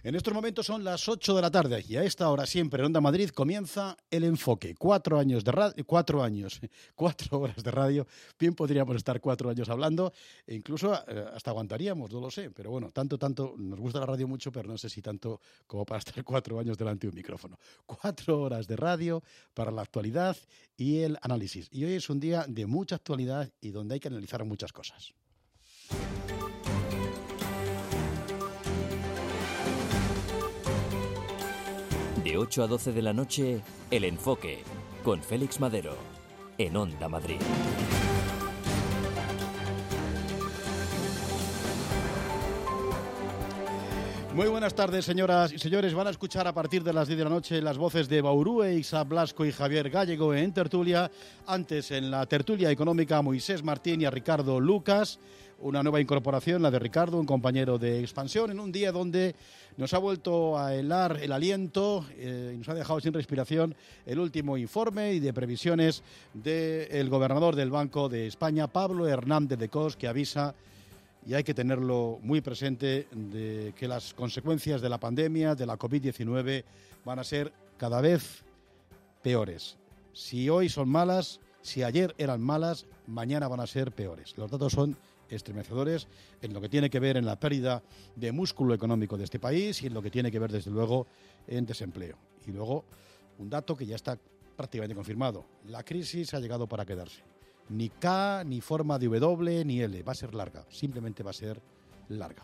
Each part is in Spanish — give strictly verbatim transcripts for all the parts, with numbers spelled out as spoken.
En estos momentos son las ocho de la tarde y a esta hora siempre en Onda Madrid comienza El Enfoque. Cuatro años de radio, cuatro años, cuatro horas de radio. Bien podríamos estar cuatro años hablando e incluso eh, hasta aguantaríamos, no lo sé. Pero bueno, tanto, tanto, nos gusta la radio mucho, pero no sé si tanto como para estar cuatro años delante de un micrófono. Cuatro horas de radio para la actualidad y el análisis. Y hoy es un día de mucha actualidad y donde hay que analizar muchas cosas. De ocho a doce de la noche, El Enfoque, con Félix Madero, en Onda Madrid. Muy buenas tardes, señoras y señores. Van a escuchar a partir de las diez de la noche las voces de Baurúe, Isa Blasco y Javier Gallego en tertulia. Antes, en la tertulia económica, Moisés Martín y a Ricardo Lucas. Una nueva incorporación, la de Ricardo, un compañero de Expansión, en un día donde nos ha vuelto a helar el aliento eh, y nos ha dejado sin respiración el último informe y de previsiones del gobernador del Banco de España, Pablo Hernández de Cos, que avisa, y hay que tenerlo muy presente, de que las consecuencias de la pandemia, de la covid diecinueve, van a ser cada vez peores. Si hoy son malas, si ayer eran malas, mañana van a ser peores. Los datos son estremecedores en lo que tiene que ver en la pérdida de músculo económico de este país y en lo que tiene que ver, desde luego, en desempleo. Y luego, un dato que ya está prácticamente confirmado: la crisis ha llegado para quedarse. Ni K, ni forma de W, ni L. Va a ser larga. Simplemente va a ser larga.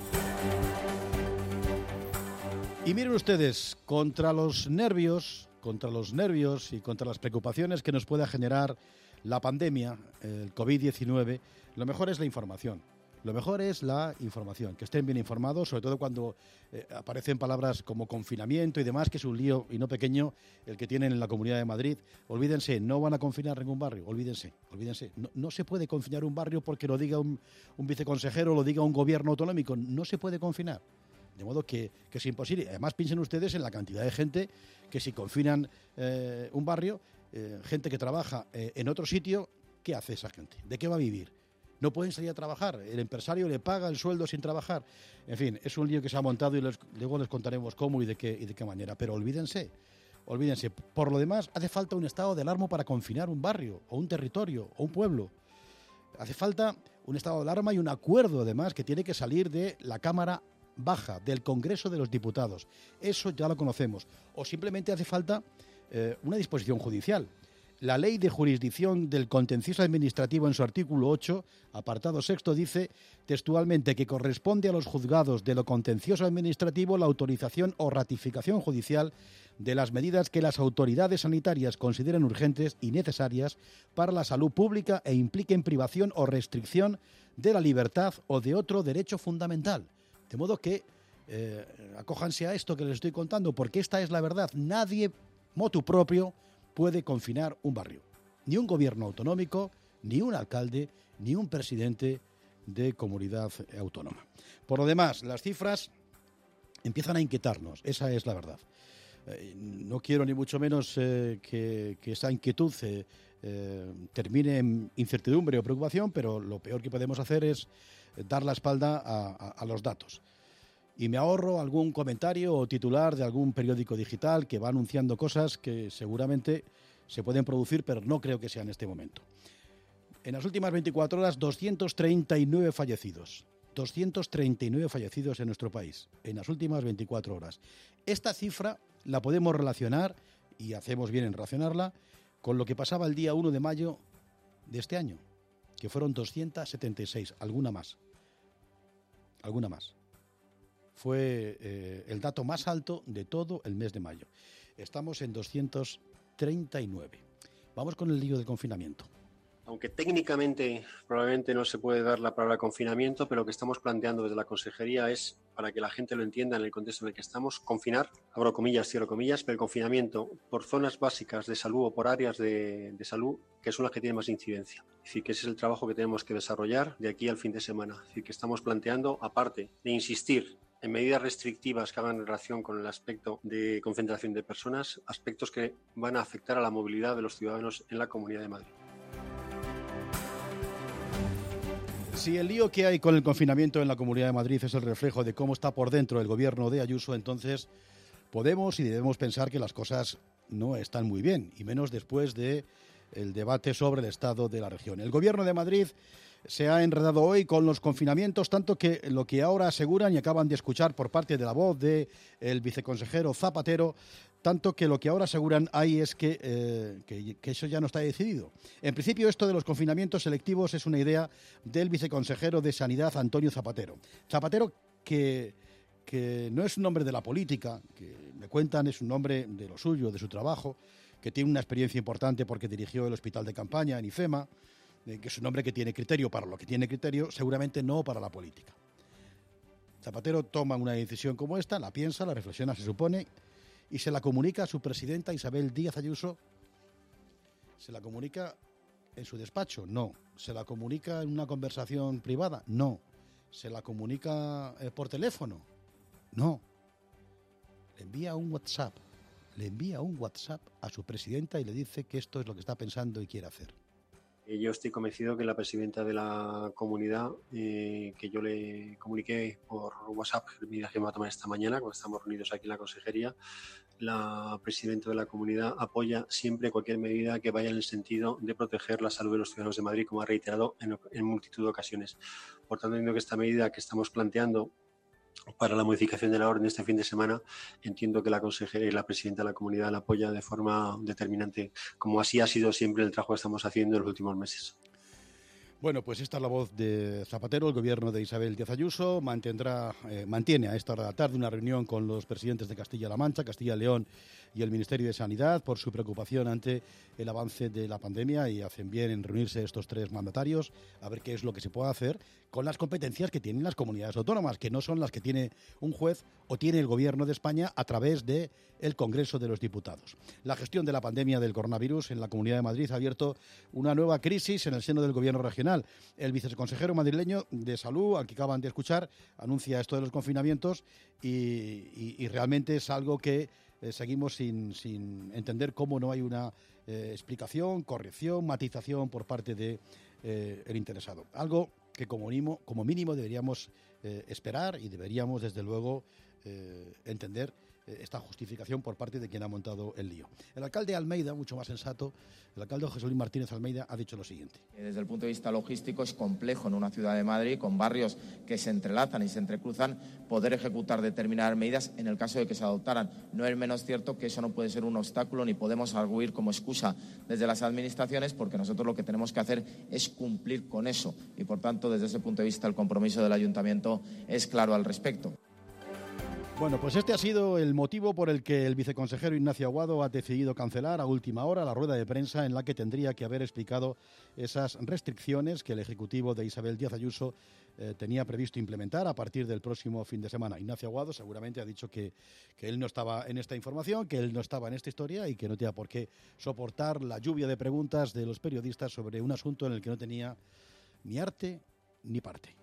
Y miren ustedes, contra los nervios, contra los nervios y contra las preocupaciones que nos pueda generar la pandemia, el covid diecinueve, lo mejor es la información. Lo mejor es la información, que estén bien informados, sobre todo cuando eh, aparecen palabras como confinamiento y demás, que es un lío y no pequeño el que tienen en la Comunidad de Madrid. Olvídense, no van a confinar ningún barrio, olvídense, olvídense. No, no se puede confinar un barrio porque lo diga un, un viceconsejero, lo diga un gobierno autonómico, no se puede confinar. De modo que, que es imposible. Además, piensen ustedes en la cantidad de gente que, si confinan eh, un barrio, eh, gente que trabaja eh, en otro sitio, ¿qué hace esa gente? ¿De qué va a vivir? No pueden salir a trabajar, el empresario le paga el sueldo sin trabajar. En fin, es un lío que se ha montado y les, luego les contaremos cómo y de qué y de qué manera. Pero olvídense, olvídense. Por lo demás, hace falta un estado de alarma para confinar un barrio, o un territorio, o un pueblo. Hace falta un estado de alarma y un acuerdo, además, que tiene que salir de la Cámara Baja, del Congreso de los Diputados. Eso ya lo conocemos. O simplemente hace falta eh, una disposición judicial. La Ley de Jurisdicción del Contencioso Administrativo, en su artículo ocho, apartado sexto, dice textualmente que corresponde a los juzgados de lo contencioso administrativo la autorización o ratificación judicial de las medidas que las autoridades sanitarias consideren urgentes y necesarias para la salud pública e impliquen privación o restricción de la libertad o de otro derecho fundamental. De modo que eh, acójanse a esto que les estoy contando, porque esta es la verdad. Nadie, motu propio, puede confinar un barrio. Ni un gobierno autonómico, ni un alcalde, ni un presidente de comunidad autónoma. Por lo demás, las cifras empiezan a inquietarnos. Esa es la verdad. Eh, no quiero ni mucho menos eh, que, que esa inquietud eh, eh, termine en incertidumbre o preocupación, pero lo peor que podemos hacer es dar la espalda a, a, a los datos. Y me ahorro algún comentario o titular de algún periódico digital que va anunciando cosas que seguramente se pueden producir, pero no creo que sea en este momento. En las últimas veinticuatro horas, doscientos treinta y nueve fallecidos. doscientos treinta y nueve fallecidos en nuestro país, en las últimas veinticuatro horas. Esta cifra la podemos relacionar, y hacemos bien en relacionarla, con lo que pasaba el día uno de mayo de este año, que fueron doscientos setenta y seis, alguna más. Alguna más. Fue eh, el dato más alto de todo el mes de mayo. Estamos en doscientos treinta y nueve. Vamos con el lío del confinamiento. Aunque técnicamente probablemente no se puede dar la palabra confinamiento, pero lo que estamos planteando desde la Consejería es, para que la gente lo entienda en el contexto en el que estamos, confinar, abro comillas, cierro comillas, pero el confinamiento por zonas básicas de salud o por áreas de, de salud que son las que tienen más incidencia. Es decir, que ese es el trabajo que tenemos que desarrollar de aquí al fin de semana. Es decir, que estamos planteando, aparte de insistir en medidas restrictivas que hagan relación con el aspecto de concentración de personas, aspectos que van a afectar a la movilidad de los ciudadanos en la Comunidad de Madrid. Si el lío que hay con el confinamiento en la Comunidad de Madrid es el reflejo de cómo está por dentro el gobierno de Ayuso, entonces podemos y debemos pensar que las cosas no están muy bien, y menos después del debate sobre el estado de la región. El gobierno de Madrid se ha enredado hoy con los confinamientos, tanto que lo que ahora aseguran y acaban de escuchar por parte de la voz del viceconsejero Zapatero, tanto que lo que ahora aseguran ahí es que, eh, que, que eso ya no está decidido. En principio, esto de los confinamientos selectivos es una idea del viceconsejero de Sanidad, Antonio Zapatero. Zapatero, que, que no es un hombre de la política, que me cuentan es un hombre de lo suyo, de su trabajo, que tiene una experiencia importante porque dirigió el hospital de campaña en IFEMA, eh, que es un hombre que tiene criterio para lo que tiene criterio, seguramente no para la política. Zapatero toma una decisión como esta, la piensa, la reflexiona, se supone, y se la comunica a su presidenta Isabel Díaz Ayuso. ¿Se la comunica en su despacho? No. ¿Se la comunica en una conversación privada? No. ¿Se la comunica eh, por teléfono? No. Le envía un WhatsApp. Le envía un WhatsApp a su presidenta y le dice que esto es lo que está pensando y quiere hacer. Yo estoy convencido que la presidenta de la comunidad, eh, que yo le comuniqué por WhatsApp, el medida que me va a tomar esta mañana, cuando estamos reunidos aquí en la consejería, la presidenta de la comunidad apoya siempre cualquier medida que vaya en el sentido de proteger la salud de los ciudadanos de Madrid, como ha reiterado en, en multitud de ocasiones. Por tanto, entiendo que esta medida que estamos planteando para la modificación de la orden este fin de semana, entiendo que la consejera y la presidenta de la comunidad la apoya de forma determinante, como así ha sido siempre el trabajo que estamos haciendo en los últimos meses. Bueno, pues esta es la voz de Zapatero. El gobierno de Isabel Díaz Ayuso mantendrá, eh, mantiene a esta hora de la tarde una reunión con los presidentes de Castilla-La Mancha, Castilla y León y el Ministerio de Sanidad por su preocupación ante el avance de la pandemia, y hacen bien en reunirse estos tres mandatarios a ver qué es lo que se puede hacer con las competencias que tienen las comunidades autónomas, que no son las que tiene un juez o tiene el Gobierno de España a través del Congreso de los Diputados. La gestión de la pandemia del coronavirus en la Comunidad de Madrid ha abierto una nueva crisis en el seno del Gobierno regional. El viceconsejero madrileño de Salud, al que acaban de escuchar, anuncia esto de los confinamientos y, y, y realmente es algo que eh, seguimos sin, sin entender cómo no hay una eh, explicación, corrección, matización por parte del de, eh, interesado. Algo que como mínimo, como mínimo deberíamos eh, esperar y deberíamos, desde luego, eh, entender esta justificación por parte de quien ha montado el lío. El alcalde de Almeida, mucho más sensato, el alcalde José Luis Martínez Almeida, ha dicho lo siguiente. Desde el punto de vista logístico es complejo en una ciudad de Madrid, con barrios que se entrelazan y se entrecruzan, poder ejecutar determinadas medidas en el caso de que se adoptaran. No es menos cierto que eso no puede ser un obstáculo ni podemos arguir como excusa desde las administraciones, porque nosotros lo que tenemos que hacer es cumplir con eso y, por tanto, desde ese punto de vista el compromiso del ayuntamiento es claro al respecto. Bueno, pues este ha sido el motivo por el que el viceconsejero Ignacio Aguado ha decidido cancelar a última hora la rueda de prensa en la que tendría que haber explicado esas restricciones que el Ejecutivo de Isabel Díaz Ayuso eh, tenía previsto implementar a partir del próximo fin de semana. Ignacio Aguado seguramente ha dicho que, que él no estaba en esta información, que él no estaba en esta historia y que no tenía por qué soportar la lluvia de preguntas de los periodistas sobre un asunto en el que no tenía ni arte ni parte.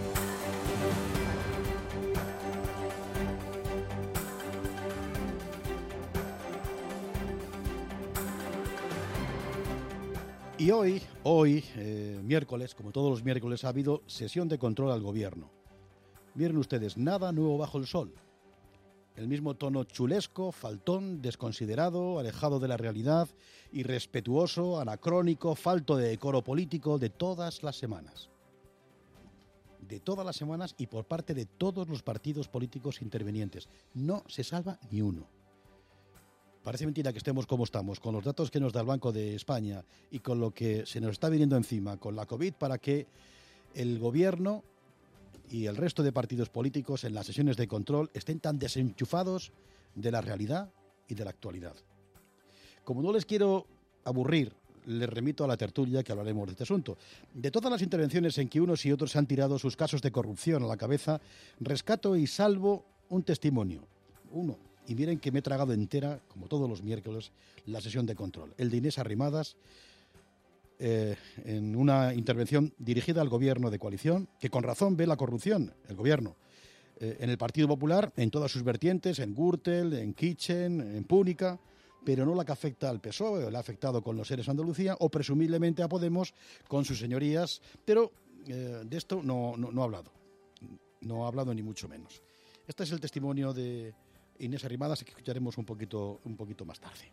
Y hoy, hoy eh, miércoles, como todos los miércoles, ha habido sesión de control al Gobierno. Miren ustedes, nada nuevo bajo el sol. El mismo tono chulesco, faltón, desconsiderado, alejado de la realidad, irrespetuoso, anacrónico, falto de decoro político de todas las semanas. De todas las semanas y por parte de todos los partidos políticos intervenientes. No se salva ni uno. Parece mentira que estemos como estamos, con los datos que nos da el Banco de España y con lo que se nos está viniendo encima con la COVID, para que el Gobierno y el resto de partidos políticos en las sesiones de control estén tan desenchufados de la realidad y de la actualidad. Como no les quiero aburrir, les remito a la tertulia que hablaremos de este asunto. De todas las intervenciones en que unos y otros han tirado sus casos de corrupción a la cabeza, rescato y salvo un testimonio, uno. Y miren que me he tragado entera, como todos los miércoles, la sesión de control. El de Inés Arrimadas, eh, en una intervención dirigida al Gobierno de coalición, que con razón ve la corrupción, el Gobierno, eh, en el Partido Popular, en todas sus vertientes, en Gürtel, en Kitchen, en Púnica, pero no la que afecta al P S O E, la ha afectado con los Eres Andalucía, o presumiblemente a Podemos, con sus señorías, pero eh, de esto no, no, no ha hablado. No ha hablado ni mucho menos. Este es el testimonio de Inés Arrimadas, que escucharemos un poquito, un poquito más tarde.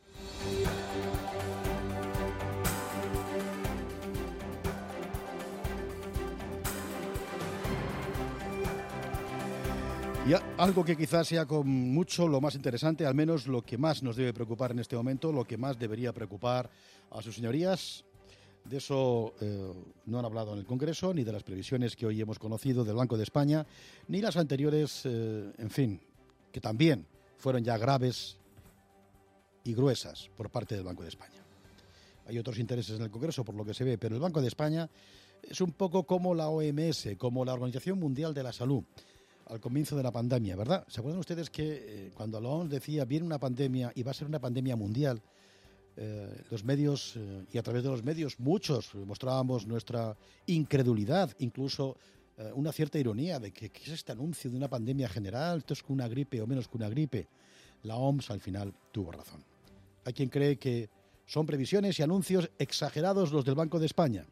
Y algo que quizás sea con mucho lo más interesante, al menos lo que más nos debe preocupar en este momento, lo que más debería preocupar a sus señorías. De eso eh, no han hablado en el Congreso, ni de las previsiones que hoy hemos conocido del Banco de España, ni las anteriores, eh, en fin, que también fueron ya graves y gruesas por parte del Banco de España. Hay otros intereses en el Congreso, por lo que se ve, pero el Banco de España es un poco como la O M S, como la Organización Mundial de la Salud, al comienzo de la pandemia, ¿verdad? ¿Se acuerdan ustedes que eh, cuando la O M S decía viene una pandemia y va a ser una pandemia mundial? Eh, los medios, eh, y a través de los medios, muchos mostrábamos nuestra incredulidad, incluso eh, una cierta ironía de que ¿qué es este anuncio de una pandemia general? ¿Esto es que una gripe o menos que una gripe? La O M S al final tuvo razón. Hay quien cree que son previsiones y anuncios exagerados los del Banco de España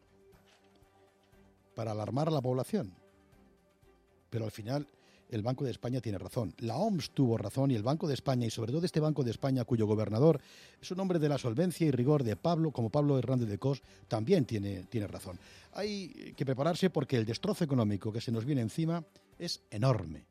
para alarmar a la población. Pero al final el Banco de España tiene razón. La O M S tuvo razón y el Banco de España, y sobre todo este Banco de España, cuyo gobernador es un hombre de la solvencia y rigor de Pablo, como Pablo Hernández de Cos, también tiene, tiene razón. Hay que prepararse porque el destrozo económico que se nos viene encima es enorme.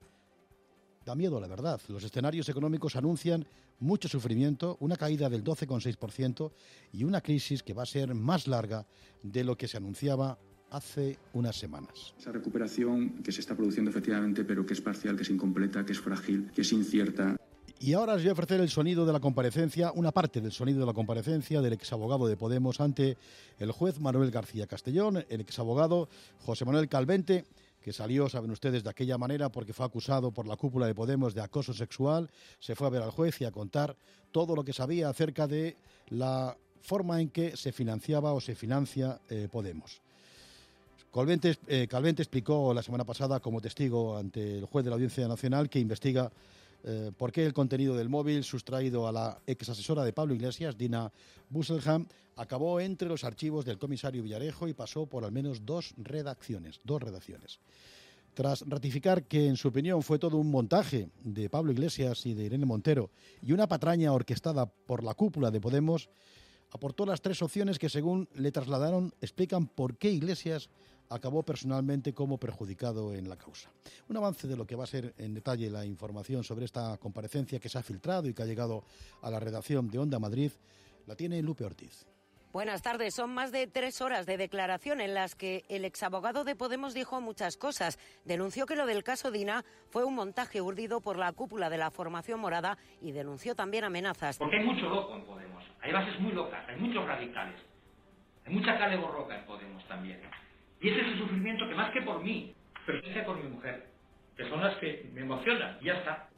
Da miedo, la verdad. Los escenarios económicos anuncian mucho sufrimiento, una caída del doce coma seis por ciento y una crisis que va a ser más larga de lo que se anunciaba hace unas semanas. Esa recuperación que se está produciendo efectivamente, pero que es parcial, que es incompleta, que es frágil, que es incierta. Y ahora os voy a ofrecer el sonido de la comparecencia, una parte del sonido de la comparecencia del exabogado de Podemos ante el juez Manuel García Castellón, el exabogado José Manuel Calvente, que salió, saben ustedes, de aquella manera porque fue acusado por la cúpula de Podemos de acoso sexual. Se fue a ver al juez y a contar todo lo que sabía acerca de la forma en que se financiaba o se financia eh, Podemos. Calvente, eh, Calvente explicó la semana pasada como testigo ante el juez de la Audiencia Nacional que investiga eh, por qué el contenido del móvil sustraído a la ex asesora de Pablo Iglesias, Dina Busselham, acabó entre los archivos del comisario Villarejo y pasó por al menos dos redacciones, dos redacciones. Tras ratificar que en su opinión fue todo un montaje de Pablo Iglesias y de Irene Montero y una patraña orquestada por la cúpula de Podemos, aportó las tres opciones que, según le trasladaron, explican por qué Iglesias acabó personalmente como perjudicado en la causa. Un avance de lo que va a ser en detalle la información sobre esta comparecencia que se ha filtrado y que ha llegado a la redacción de Onda Madrid, la tiene Lupe Ortiz. Buenas tardes. Son más de tres horas de declaración en las que el exabogado de Podemos dijo muchas cosas. Denunció que lo del caso Dina fue un montaje urdido por la cúpula de la formación morada y denunció también amenazas. Porque hay mucho loco en Podemos. Hay bases muy locas, hay muchos radicales. Hay mucha cale borroca en Podemos también. Y ese es el sufrimiento que más que por mí, pero sí que por mi mujer, que son las que me emocionan, y ya está.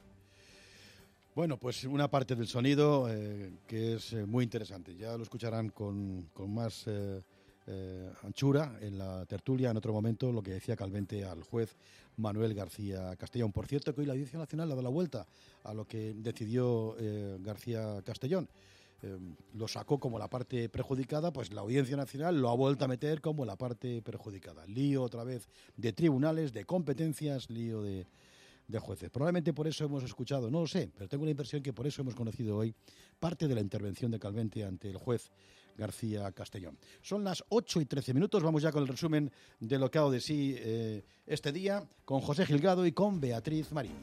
Bueno, pues una parte del sonido eh, que es eh, muy interesante. Ya lo escucharán con, con más eh, eh, anchura en la tertulia en otro momento, lo que decía Calvente al juez Manuel García Castellón. Por cierto, que hoy la Audiencia Nacional le ha dado la vuelta a lo que decidió eh, García Castellón. Eh, lo sacó como la parte perjudicada, pues la Audiencia Nacional lo ha vuelto a meter como la parte perjudicada. Lío otra vez de tribunales, de competencias, lío de, de jueces. Probablemente por eso hemos escuchado, no lo sé, pero tengo la impresión que por eso hemos conocido hoy parte de la intervención de Calvente ante el juez García Castellón. Son las ocho y trece minutos, vamos ya con el resumen de lo que ha dado de sí eh, este día, con José Gilgado y con Beatriz Marín.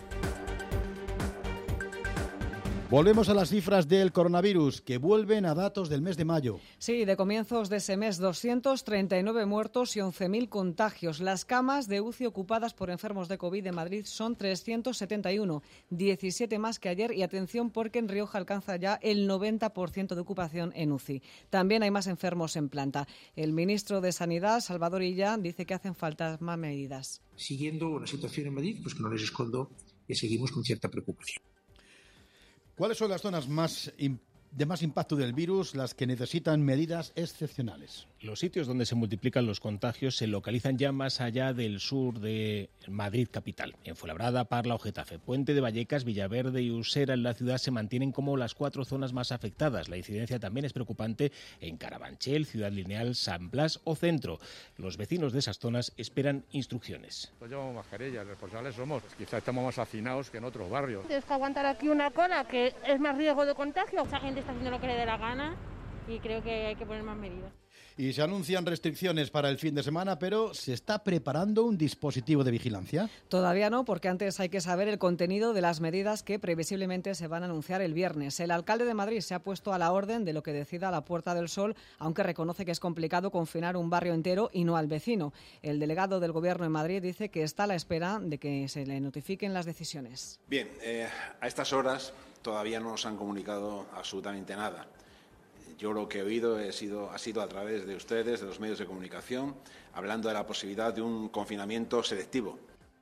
Volvemos a las cifras del coronavirus, que vuelven a datos del mes de mayo. Sí, de comienzos de ese mes, doscientos treinta y nueve muertos y once mil contagios. Las camas de U C I ocupadas por enfermos de COVID de Madrid son trescientos setenta y uno, diecisiete más que ayer. Y atención, porque en Rioja alcanza ya el noventa por ciento de ocupación en U C I. También hay más enfermos en planta. El ministro de Sanidad, Salvador Illa, dice que hacen falta más medidas. Siguiendo la situación en Madrid, pues que no les escondo que seguimos con cierta preocupación. ¿Cuáles son las zonas más de más impacto del virus, las que necesitan medidas excepcionales? Los sitios donde se multiplican los contagios se localizan ya más allá del sur de Madrid capital. En Fuenlabrada, Parla o Getafe, Puente de Vallecas, Villaverde y Usera en la ciudad se mantienen como las cuatro zonas más afectadas. La incidencia también es preocupante en Carabanchel, Ciudad Lineal, San Blas o Centro. Los vecinos de esas zonas esperan instrucciones. Pues llevamos mascarillas, responsables somos. Pues quizá estamos más hacinados que en otros barrios. Tienes que aguantar aquí una cola que es más riesgo de contagio. Mucha gente está haciendo lo que le dé la gana y creo que hay que poner más medidas. Y se anuncian restricciones para el fin de semana, pero ¿se está preparando un dispositivo de vigilancia? Todavía no, porque antes hay que saber el contenido de las medidas que previsiblemente se van a anunciar el viernes. El alcalde de Madrid se ha puesto a la orden de lo que decida la Puerta del Sol, aunque reconoce que es complicado confinar un barrio entero y no al vecino. El delegado del Gobierno en Madrid dice que está a la espera de que se le notifiquen las decisiones. Bien, eh, a estas horas todavía no nos han comunicado absolutamente nada. Yo lo que he oído he sido, ha sido a través de ustedes, de los medios de comunicación, hablando de la posibilidad de un confinamiento selectivo.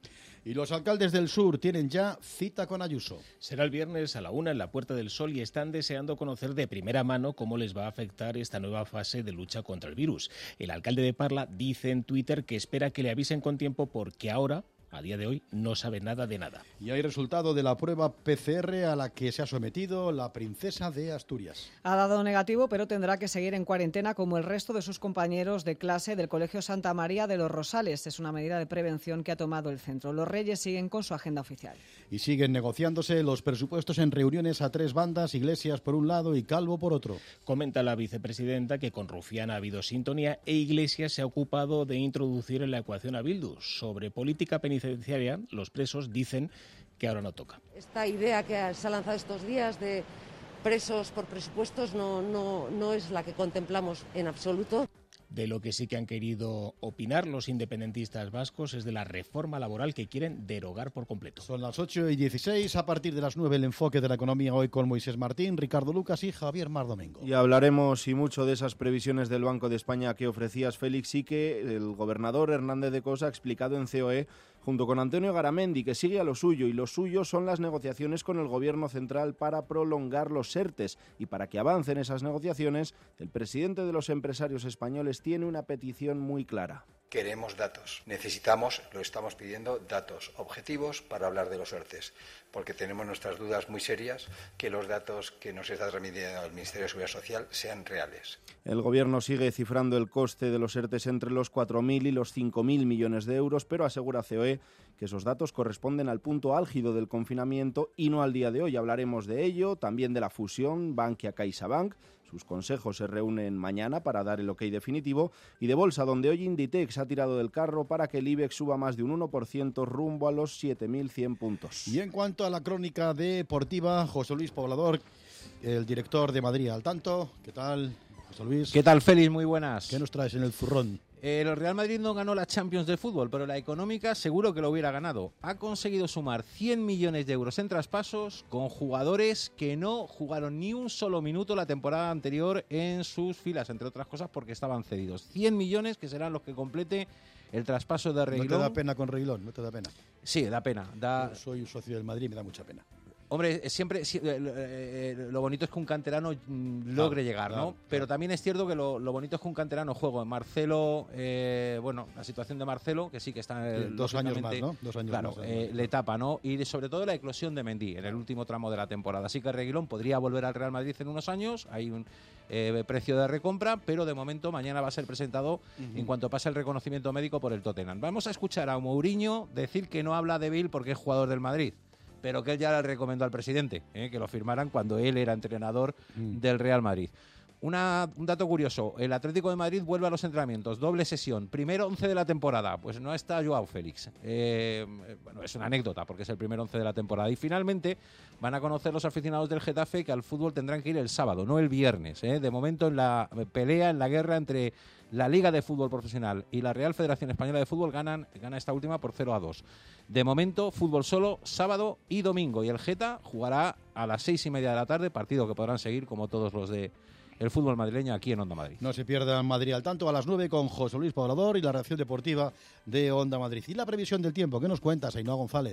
Y los alcaldes del sur tienen ya cita con Ayuso. Será el viernes a la una en la Puerta del Sol y están deseando conocer de primera mano cómo les va a afectar esta nueva fase de lucha contra el virus. El alcalde de Parla dice en Twitter que espera que le avisen con tiempo porque ahora, a día de hoy, no sabe nada de nada. Y hay resultado de la prueba P C R a la que se ha sometido la princesa de Asturias. Ha dado negativo, pero tendrá que seguir en cuarentena como el resto de sus compañeros de clase del Colegio Santa María de los Rosales. Es una medida de prevención que ha tomado el centro. Los Reyes siguen con su agenda oficial. Y siguen negociándose los presupuestos en reuniones a tres bandas, Iglesias por un lado y Calvo por otro. Comenta la vicepresidenta que con Rufián ha habido sintonía e Iglesias se ha ocupado de introducir en la ecuación a Bildu. Sobre política penitenciaria, los presos dicen que ahora no toca. Esta idea que se ha lanzado estos días de presos por presupuestos no, no, no es la que contemplamos en absoluto. De lo que sí que han querido opinar los independentistas vascos es de la reforma laboral que quieren derogar por completo. Son las ocho y dieciséis, a partir de las nueve el enfoque de la economía hoy con Moisés Martín, Ricardo Lucas y Javier Mar Domingo. Y hablaremos y mucho de esas previsiones del Banco de España que ofrecías, Félix, y que el gobernador Hernández de Cosa ha explicado en C O E junto con Antonio Garamendi, que sigue a lo suyo, y lo suyo son las negociaciones con el Gobierno central para prolongar los ERTES. Y para que avancen esas negociaciones, el presidente de los empresarios españoles tiene una petición muy clara. Queremos datos. Necesitamos, lo estamos pidiendo, datos objetivos para hablar de los ERTES, porque tenemos nuestras dudas muy serias que los datos que nos está transmitiendo el Ministerio de Seguridad Social sean reales. El Gobierno sigue cifrando el coste de los ERTES entre los cuatro mil y los cinco mil millones de euros, pero asegura C O E que esos datos corresponden al punto álgido del confinamiento y no al día de hoy. Hablaremos de ello, también de la fusión Bankia-CaixaBank. Sus consejos se reúnen mañana para dar el ok definitivo, y de bolsa, donde hoy Inditex ha tirado del carro para que el IBEX suba más de un uno por ciento rumbo a los siete mil cien puntos. Y en cuanto a la crónica deportiva, José Luis Poblador, el director de Madrid al tanto. ¿Qué tal, José Luis? ¿Qué tal, Félix? Muy buenas. ¿Qué nos traes en el zurrón? El Real Madrid no ganó la Champions de fútbol, pero la económica seguro que lo hubiera ganado. Ha conseguido sumar cien millones de euros en traspasos con jugadores que no jugaron ni un solo minuto la temporada anterior en sus filas, entre otras cosas porque estaban cedidos. cien millones que serán los que complete el traspaso de Reguilón. ¿No te da pena con Reguilón? ¿No te da pena? Sí, da pena. Da... Yo soy un socio del Madrid y me da mucha pena. Hombre, siempre si, eh, eh, lo bonito es que un canterano mm, logre claro, llegar, ¿no? Claro, Pero claro. también es cierto que lo, lo bonito es que un canterano juegue. Marcelo, eh, bueno, la situación de Marcelo, que sí que está... Eh, dos años más, ¿no? Dos años claro, más. Eh, le tapa, ¿no? Y sobre todo la eclosión de Mendy en el último tramo de la temporada. Así que Reguilón podría volver al Real Madrid en unos años. Hay un eh, precio de recompra, pero de momento mañana va a ser presentado uh-huh. en cuanto pase el reconocimiento médico por el Tottenham. Vamos a escuchar a Mourinho decir que no habla de Bale porque es jugador del Madrid, pero que él ya le recomendó al presidente eh, que lo firmaran cuando él era entrenador mm. del Real Madrid. Una, un dato curioso, el Atlético de Madrid vuelve a los entrenamientos, doble sesión, primer once de la temporada, pues no está Joao Félix. Eh, bueno, es una anécdota porque es el primer once de la temporada. Y finalmente van a conocer los aficionados del Getafe que al fútbol tendrán que ir el sábado, no el viernes. Eh. De momento en la pelea, en la guerra entre la Liga de Fútbol Profesional y la Real Federación Española de Fútbol ganan, gana esta última por cero a dos. De momento, fútbol solo, sábado y domingo. Y el Geta jugará a las seis y media de la tarde, partido que podrán seguir como todos los de el fútbol madrileño aquí en Onda Madrid. No se pierdan Madrid al tanto a las nueve con José Luis Poblador y la reacción deportiva de Onda Madrid. Y la previsión del tiempo, ¿qué nos cuentas, Ainhoa González?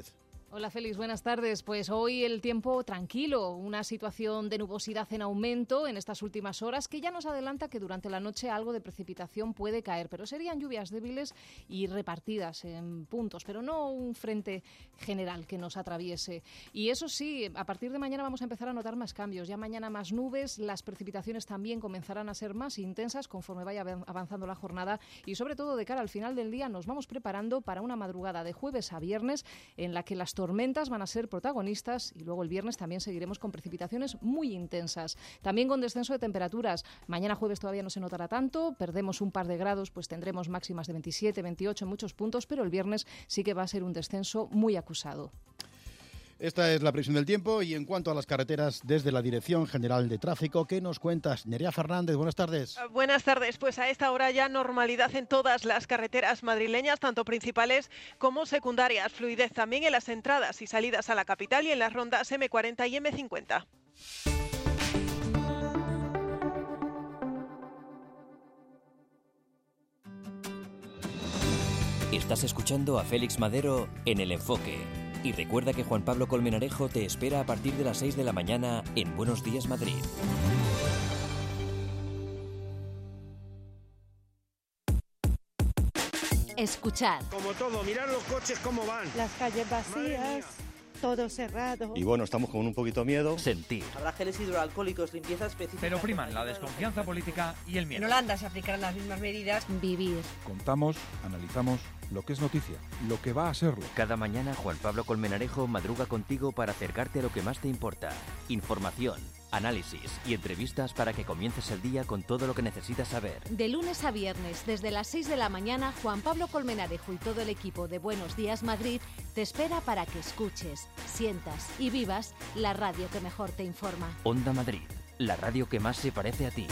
Hola Félix, buenas tardes. Pues hoy el tiempo tranquilo, una situación de nubosidad en aumento en estas últimas horas que ya nos adelanta que durante la noche algo de precipitación puede caer, pero serían lluvias débiles y repartidas en puntos, pero no un frente general que nos atraviese. Y eso sí, a partir de mañana vamos a empezar a notar más cambios. Ya mañana más nubes, las precipitaciones también comenzarán a ser más intensas conforme vaya avanzando la jornada y sobre todo de cara al final del día nos vamos preparando para una madrugada de jueves a viernes en la que las tormentas van a ser protagonistas y luego el viernes también seguiremos con precipitaciones muy intensas. También con descenso de temperaturas. Mañana jueves todavía no se notará tanto, perdemos un par de grados, pues tendremos máximas de veintisiete, veintiocho en muchos puntos, pero el viernes sí que va a ser un descenso muy acusado. Esta es la previsión del tiempo y en cuanto a las carreteras, desde la Dirección General de Tráfico, ¿qué nos cuentas? Nerea Fernández, buenas tardes. Buenas tardes, pues a esta hora ya normalidad en todas las carreteras madrileñas, tanto principales como secundarias. Fluidez también en las entradas y salidas a la capital y en las rondas eme cuarenta y eme cincuenta. Estás escuchando a Félix Madero en El Enfoque. Y recuerda que Juan Pablo Colmenarejo te espera a partir de las seis de la mañana en Buenos Días Madrid. Escuchar. Como todo, mirar los coches cómo van. Las calles vacías, todo cerrado. Y bueno, estamos con un poquito miedo. Sentir. Habrá geles hidroalcohólicos, limpieza específica. Pero priman la desconfianza política y el miedo. En Holanda se aplicarán las mismas medidas. Vivir. Contamos, analizamos lo que es noticia, lo que va a serlo. Cada mañana Juan Pablo Colmenarejo madruga contigo para acercarte a lo que más te importa. Información, análisis y entrevistas para que comiences el día con todo lo que necesitas saber. De lunes a viernes, desde las seis de la mañana, Juan Pablo Colmenarejo y todo el equipo de Buenos Días Madrid te espera para que escuches, sientas y vivas la radio que mejor te informa. Onda Madrid, la radio que más se parece a ti.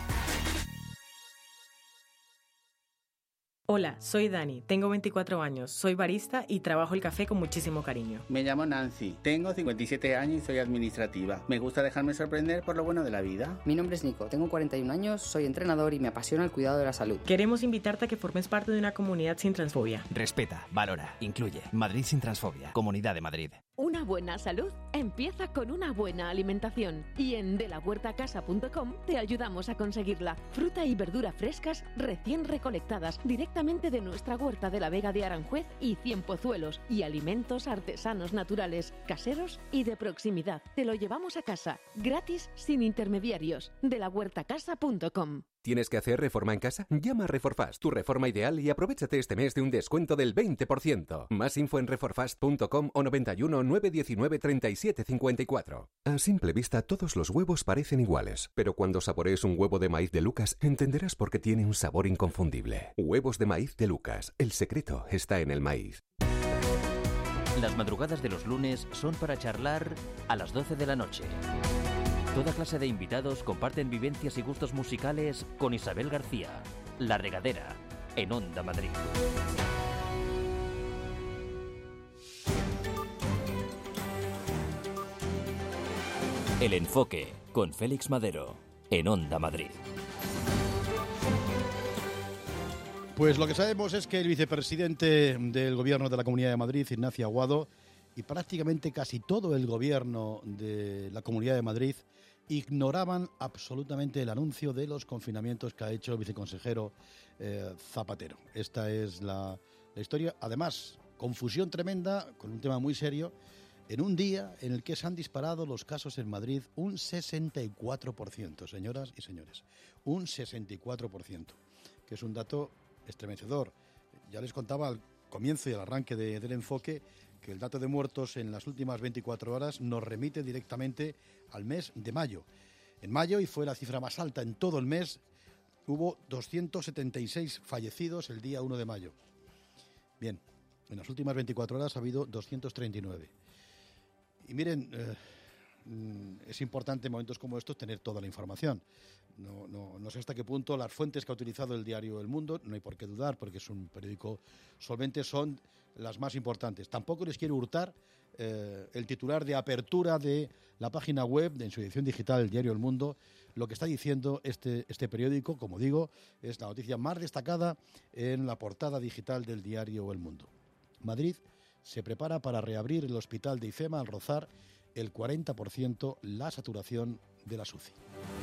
Hola, soy Dani, tengo veinticuatro años, soy barista y trabajo el café con muchísimo cariño. Me llamo Nancy, tengo cincuenta y siete años y soy administrativa. Me gusta dejarme sorprender por lo bueno de la vida. Mi nombre es Nico, tengo cuarenta y un años, soy entrenador y me apasiona el cuidado de la salud. Queremos invitarte a que formes parte de una comunidad sin transfobia. Respeta, valora, incluye. Madrid sin transfobia, Comunidad de Madrid. Una buena salud empieza con una buena alimentación y en de la huerta casa punto com te ayudamos a conseguirla. Fruta y verdura frescas recién recolectadas directamente de nuestra huerta de la Vega de Aranjuez y Cien Pozuelos y alimentos artesanos naturales, caseros y de proximidad. Te lo llevamos a casa, gratis, sin intermediarios. de la huerta casa punto com. ¿Tienes que hacer reforma en casa? Llama a Reforfast, tu reforma ideal, y aprovéchate este mes de un descuento del veinte por ciento. Más info en reforfast punto com o noventa y uno, nueve diecinueve, treinta y siete cincuenta y cuatro. A simple vista todos los huevos parecen iguales, pero cuando saborees un huevo de maíz de Lucas entenderás por qué tiene un sabor inconfundible. Huevos de maíz de Lucas, el secreto está en el maíz. Las madrugadas de los lunes son para charlar a las doce de la noche. Toda clase de invitados comparten vivencias y gustos musicales con Isabel García, La Regadera, en Onda Madrid. El Enfoque, con Félix Madero, en Onda Madrid. Pues lo que sabemos es que el vicepresidente del Gobierno de la Comunidad de Madrid, Ignacio Aguado, y prácticamente casi todo el Gobierno de la Comunidad de Madrid ignoraban absolutamente el anuncio de los confinamientos que ha hecho el viceconsejero eh, Zapatero. Esta es la, la historia. Además, confusión tremenda con un tema muy serio en un día en el que se han disparado los casos en Madrid un sesenta y cuatro por ciento, señoras y señores. Un sesenta y cuatro por ciento, que es un dato estremecedor. Ya les contaba al comienzo y al arranque de, del enfoque que el dato de muertos en las últimas veinticuatro horas nos remite directamente al mes de mayo. En mayo, y fue la cifra más alta en todo el mes, hubo doscientos setenta y seis fallecidos el día uno de mayo. Bien, en las últimas veinticuatro horas ha habido doscientos treinta y nueve. Y miren, eh, es importante en momentos como estos tener toda la información. No, no, no sé hasta qué punto las fuentes que ha utilizado el diario El Mundo, no hay por qué dudar porque es un periódico solvente, son las más importantes. Tampoco les quiero hurtar eh, el titular de apertura de la página web, de en su edición digital, el diario El Mundo. Lo que está diciendo este, este periódico, como digo, es la noticia más destacada en la portada digital del diario El Mundo. Madrid se prepara para reabrir el hospital de IFEMA al rozar el cuarenta por ciento la saturación de las U C I.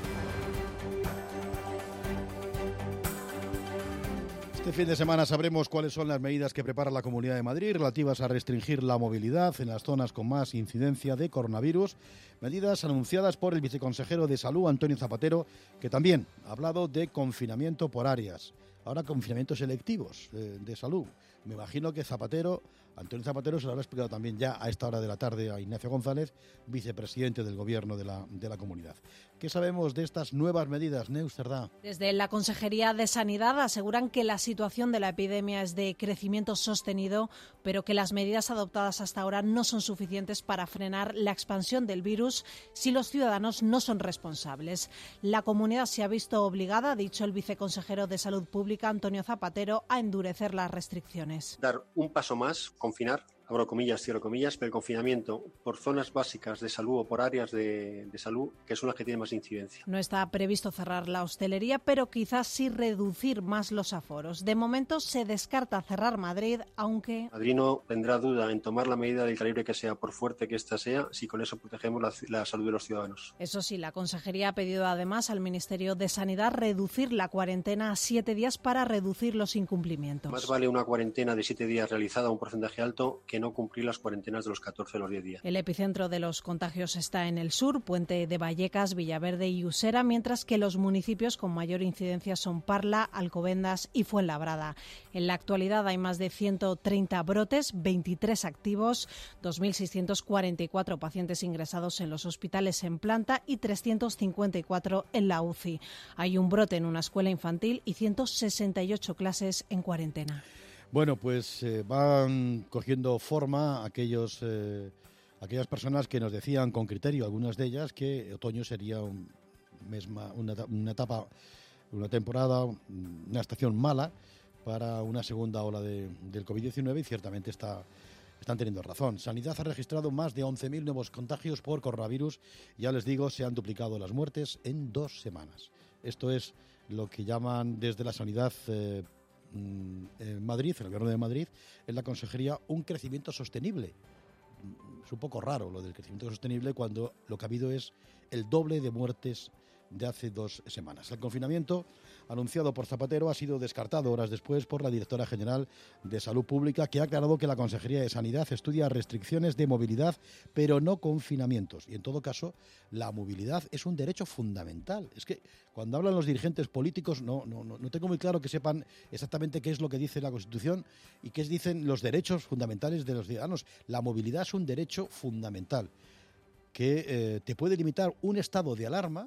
Este fin de semana sabremos cuáles son las medidas que prepara la Comunidad de Madrid relativas a restringir la movilidad en las zonas con más incidencia de coronavirus. Medidas anunciadas por el viceconsejero de Salud, Antonio Zapatero, que también ha hablado de confinamiento por áreas. Ahora confinamientos selectivos eh, de salud. Me imagino que Zapatero, Antonio Zapatero, se lo habrá explicado también ya a esta hora de la tarde a Ignacio González, vicepresidente del Gobierno de la, de la Comunidad. ¿Qué sabemos de estas nuevas medidas, Neus Cerdá? Desde la Consejería de Sanidad aseguran que la situación de la epidemia es de crecimiento sostenido, pero que las medidas adoptadas hasta ahora no son suficientes para frenar la expansión del virus si los ciudadanos no son responsables. La comunidad se ha visto obligada, ha dicho el viceconsejero de Salud Pública, Antonio Zapatero, a endurecer las restricciones. Dar un paso más, confinar, abro comillas, cierro comillas, pero el confinamiento por zonas básicas de salud o por áreas de, de salud que son las que tienen más incidencia. No está previsto cerrar la hostelería, pero quizás sí reducir más los aforos. De momento se descarta cerrar Madrid, aunque... Madrid no tendrá duda en tomar la medida del calibre que sea, por fuerte que ésta sea, si con eso protegemos la, la salud de los ciudadanos. Eso sí, la Consejería ha pedido además al Ministerio de Sanidad reducir la cuarentena a siete días para reducir los incumplimientos. Más vale una cuarentena de siete días realizada a un porcentaje alto que no cumplir las cuarentenas de los catorce o los diez días. El epicentro de los contagios está en el sur, Puente de Vallecas, Villaverde y Usera, mientras que los municipios con mayor incidencia son Parla, Alcobendas y Fuenlabrada. En la actualidad hay más de ciento treinta brotes, veintitrés activos, dos mil seiscientos cuarenta y cuatro pacientes ingresados en los hospitales en planta y trescientos cincuenta y cuatro en la U C I. Hay un brote en una escuela infantil y ciento sesenta y ocho clases en cuarentena. Bueno, pues eh, van cogiendo forma aquellos, eh, aquellas personas que nos decían con criterio, algunas de ellas, que otoño sería un mes ma, una, una etapa, una temporada, una estación mala para una segunda ola de, del COVID diecinueve y ciertamente está, están teniendo razón. Sanidad ha registrado más de once mil nuevos contagios por coronavirus. Ya les digo, se han duplicado las muertes en dos semanas. Esto es lo que llaman desde la Sanidad eh, en Madrid, en el Gobierno de Madrid, en la Consejería, un crecimiento sostenible. Es un poco raro lo del crecimiento sostenible cuando lo que ha habido es el doble de muertes de hace dos semanas. El confinamiento anunciado por Zapatero ha sido descartado horas después por la directora general de Salud Pública, que ha aclarado que la Consejería de Sanidad estudia restricciones de movilidad, pero no confinamientos. Y en todo caso, la movilidad es un derecho fundamental. Es que cuando hablan los dirigentes políticos no, no, no tengo muy claro que sepan exactamente qué es lo que dice la Constitución y qué dicen los derechos fundamentales de los ciudadanos. La movilidad es un derecho fundamental que eh, te puede limitar un estado de alarma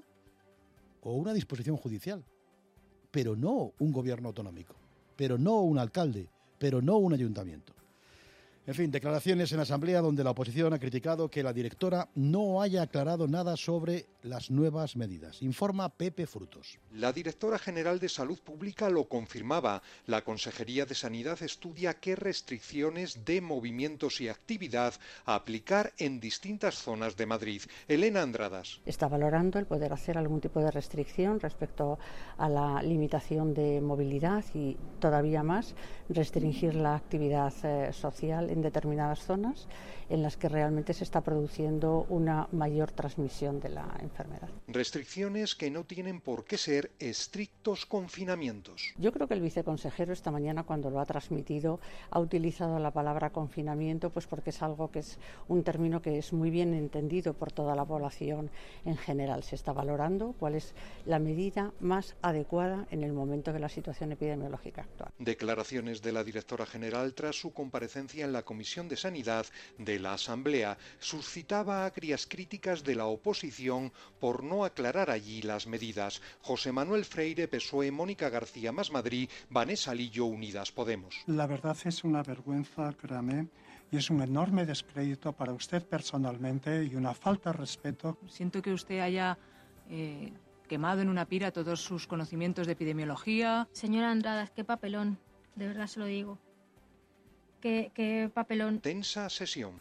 o una disposición judicial, pero no un gobierno autonómico, pero no un alcalde, pero no un ayuntamiento. En fin, declaraciones en asamblea donde la oposición ha criticado que la directora no haya aclarado nada sobre las nuevas medidas. Informa Pepe Frutos. La directora general de Salud Pública lo confirmaba. La Consejería de Sanidad estudia qué restricciones de movimientos y actividad aplicar en distintas zonas de Madrid. Elena Andradas. Está valorando el poder hacer algún tipo de restricción respecto a la limitación de movilidad y todavía más restringir la actividad eh, social en determinadas zonas en las que realmente se está produciendo una mayor transmisión de la enfermedad. Restricciones que no tienen por qué ser estrictos confinamientos. Yo creo que el viceconsejero esta mañana, cuando lo ha transmitido, ha utilizado la palabra confinamiento, pues porque es algo que es un término que es muy bien entendido por toda la población en general. Se está valorando cuál es la medida más adecuada en el momento de la situación epidemiológica actual. Declaraciones de la directora general tras su comparecencia en la Comisión de Sanidad de la Asamblea. Suscitaba agrias críticas de la oposición por no aclarar allí las medidas. José Manuel Freire, P S O E, Mónica García, Más Madrid, Vanessa Lillo, Unidas Podemos. La verdad es una vergüenza, créame, y es un enorme descrédito para usted personalmente y una falta de respeto. Siento que usted haya eh, quemado en una pira todos sus conocimientos de epidemiología. Señora Andradas, qué papelón, de verdad se lo digo. Qué, qué papelón. Tensa sesión.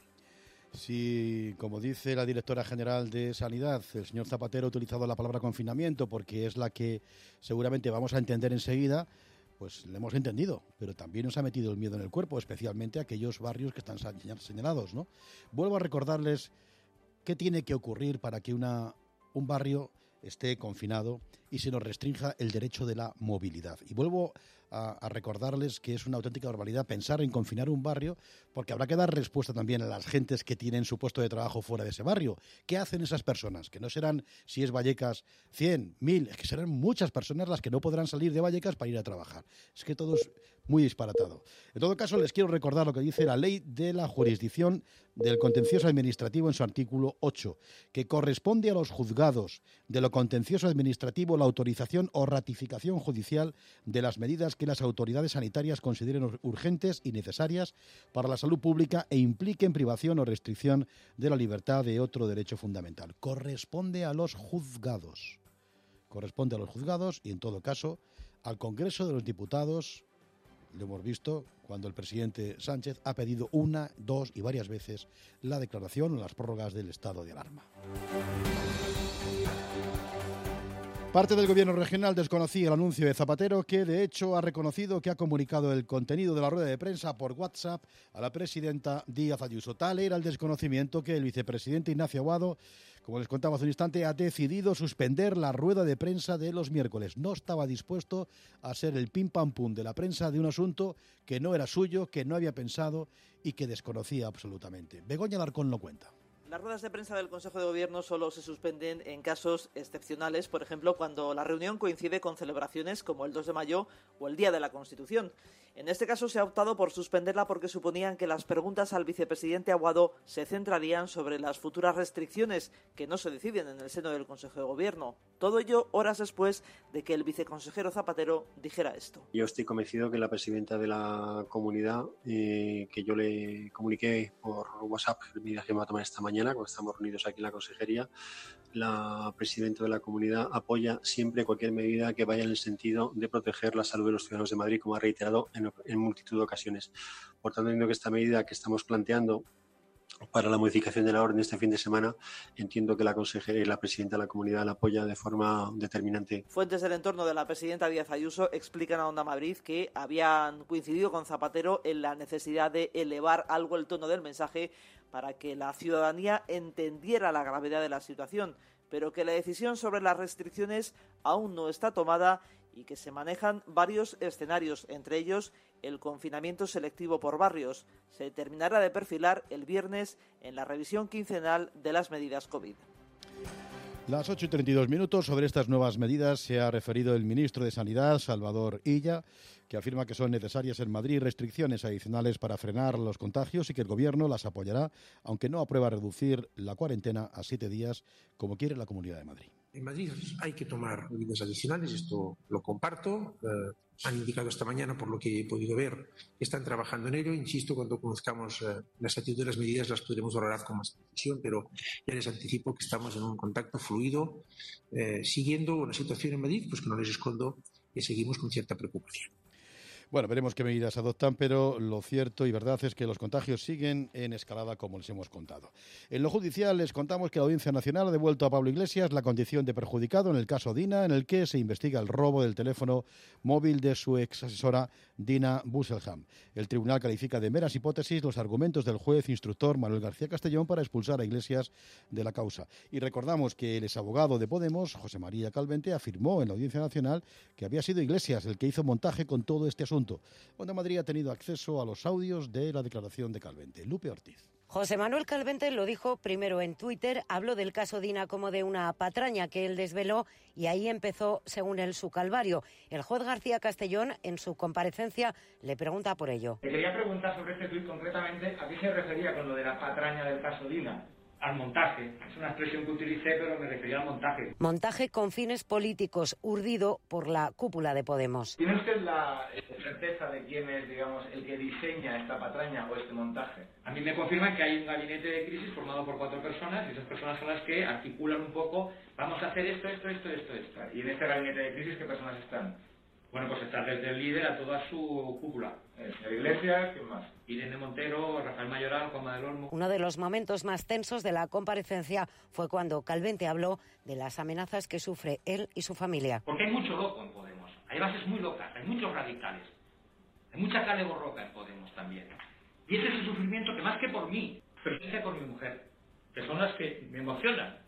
Sí, como dice la directora general de Sanidad, el señor Zapatero ha utilizado la palabra confinamiento porque es la que seguramente vamos a entender enseguida, pues le hemos entendido, pero también nos ha metido el miedo en el cuerpo, especialmente aquellos barrios que están señalados, ¿no? Vuelvo a recordarles qué tiene que ocurrir para que una, un barrio esté confinado y se nos restrinja el derecho de la movilidad. Y vuelvo a, a recordarles que es una auténtica barbaridad pensar en confinar un barrio, porque habrá que dar respuesta también a las gentes que tienen su puesto de trabajo fuera de ese barrio. ¿Qué hacen esas personas? Que no serán, si es Vallecas, cien, mil, es que serán muchas personas las que no podrán salir de Vallecas para ir a trabajar. Es que todo es muy disparatado. En todo caso, les quiero recordar lo que dice la Ley de la Jurisdicción del Contencioso Administrativo en su artículo ocho, que corresponde a los juzgados de lo contencioso administrativo la autorización o ratificación judicial de las medidas que las autoridades sanitarias consideren urgentes y necesarias para la salud pública e impliquen privación o restricción de la libertad de otro derecho fundamental. Corresponde a los juzgados. Corresponde a los juzgados y, en todo caso, al Congreso de los Diputados. Lo hemos visto cuando el presidente Sánchez ha pedido una, dos y varias veces la declaración o las prórrogas del estado de alarma. Parte del gobierno regional desconocía el anuncio de Zapatero, que de hecho ha reconocido que ha comunicado el contenido de la rueda de prensa por WhatsApp a la presidenta Díaz Ayuso. Tal era el desconocimiento que el vicepresidente Ignacio Aguado, como les contaba hace un instante, ha decidido suspender la rueda de prensa de los miércoles. No estaba dispuesto a ser el pim pam pum de la prensa de un asunto que no era suyo, que no había pensado y que desconocía absolutamente. Begoña Alarcón lo cuenta. Las ruedas de prensa del Consejo de Gobierno solo se suspenden en casos excepcionales, por ejemplo, cuando la reunión coincide con celebraciones como el dos de mayo o el Día de la Constitución. En este caso se ha optado por suspenderla porque suponían que las preguntas al vicepresidente Aguado se centrarían sobre las futuras restricciones que no se deciden en el seno del Consejo de Gobierno. Todo ello horas después de que el viceconsejero Zapatero dijera esto. Yo estoy convencido que la presidenta de la comunidad, eh, que yo le comuniqué por WhatsApp el medidas que me va a tomar esta mañana, cuando estamos reunidos aquí en la consejería, la presidenta de la comunidad apoya siempre cualquier medida que vaya en el sentido de proteger la salud de los ciudadanos de Madrid, como ha reiterado en, en multitud de ocasiones. Por tanto, entiendo que esta medida que estamos planteando para la modificación de la orden este fin de semana, entiendo que la consejera y la presidenta de la comunidad la apoya de forma determinante. Fuentes del entorno de la presidenta Díaz Ayuso explican a Onda Madrid que habían coincidido con Zapatero en la necesidad de elevar algo el tono del mensaje para que la ciudadanía entendiera la gravedad de la situación, pero que la decisión sobre las restricciones aún no está tomada y que se manejan varios escenarios, entre ellos el confinamiento selectivo por barrios. Se terminará de perfilar el viernes en la revisión quincenal de las medidas COVID. Las ocho y treinta y dos minutos. Sobre estas nuevas medidas se ha referido el ministro de Sanidad, Salvador Illa, que afirma que son necesarias en Madrid restricciones adicionales para frenar los contagios y que el Gobierno las apoyará, aunque no aprueba reducir la cuarentena a siete días, como quiere la Comunidad de Madrid. En Madrid hay que tomar medidas adicionales, esto lo comparto. Eh, han indicado esta mañana, por lo que he podido ver, que están trabajando en ello. Insisto, cuando conozcamos eh, la exactitud de las medidas las podremos valorar con más precisión, pero ya les anticipo que estamos en un contacto fluido, eh, siguiendo una situación en Madrid, pues que no les escondo que seguimos con cierta preocupación. Bueno, veremos qué medidas adoptan, pero lo cierto y verdad es que los contagios siguen en escalada, como les hemos contado. En lo judicial les contamos que la Audiencia Nacional ha devuelto a Pablo Iglesias la condición de perjudicado en el caso Dina, en el que se investiga el robo del teléfono móvil de su ex asesora Dina Busselham. El tribunal califica de meras hipótesis los argumentos del juez instructor Manuel García Castellón para expulsar a Iglesias de la causa. Y recordamos que el exabogado de Podemos, José María Calvente, afirmó en la Audiencia Nacional que había sido Iglesias el que hizo montaje con todo este asunto. Onda Madrid ha tenido acceso a los audios de la declaración de Calvente. Lupe Ortiz. José Manuel Calvente lo dijo primero en Twitter, habló del caso Dina como de una patraña que él desveló y ahí empezó, según él, su calvario. El juez García Castellón, en su comparecencia, le pregunta por ello. Le quería preguntar sobre este tuit concretamente, ¿a qué se refería con lo de la patraña del caso Dina? Al montaje. Es una expresión que utilicé, pero me refería al montaje. Montaje con fines políticos, urdido por la cúpula de Podemos. ¿Tiene usted la certeza de quién es, digamos, el que diseña esta patraña o este montaje? A mí me confirman que hay un gabinete de crisis formado por cuatro personas y esas personas son las que articulan un poco, vamos a hacer esto, esto, esto, esto, esto. Y en este gabinete de crisis, ¿qué personas están? Bueno, pues está desde el líder a toda su cúpula. El señor Iglesias, ¿quién más? Irene Montero, Rafael Mayoral, Juanma del Olmo. Uno de los momentos más tensos de la comparecencia fue cuando Calvente habló de las amenazas que sufre él y su familia. Porque hay mucho loco en Podemos. Hay hay bases muy locas, hay muchos radicales, hay mucha cale borroca en Podemos también. Y ese es el sufrimiento que más que por mí, pero es por mi mujer, que son las que me emocionan.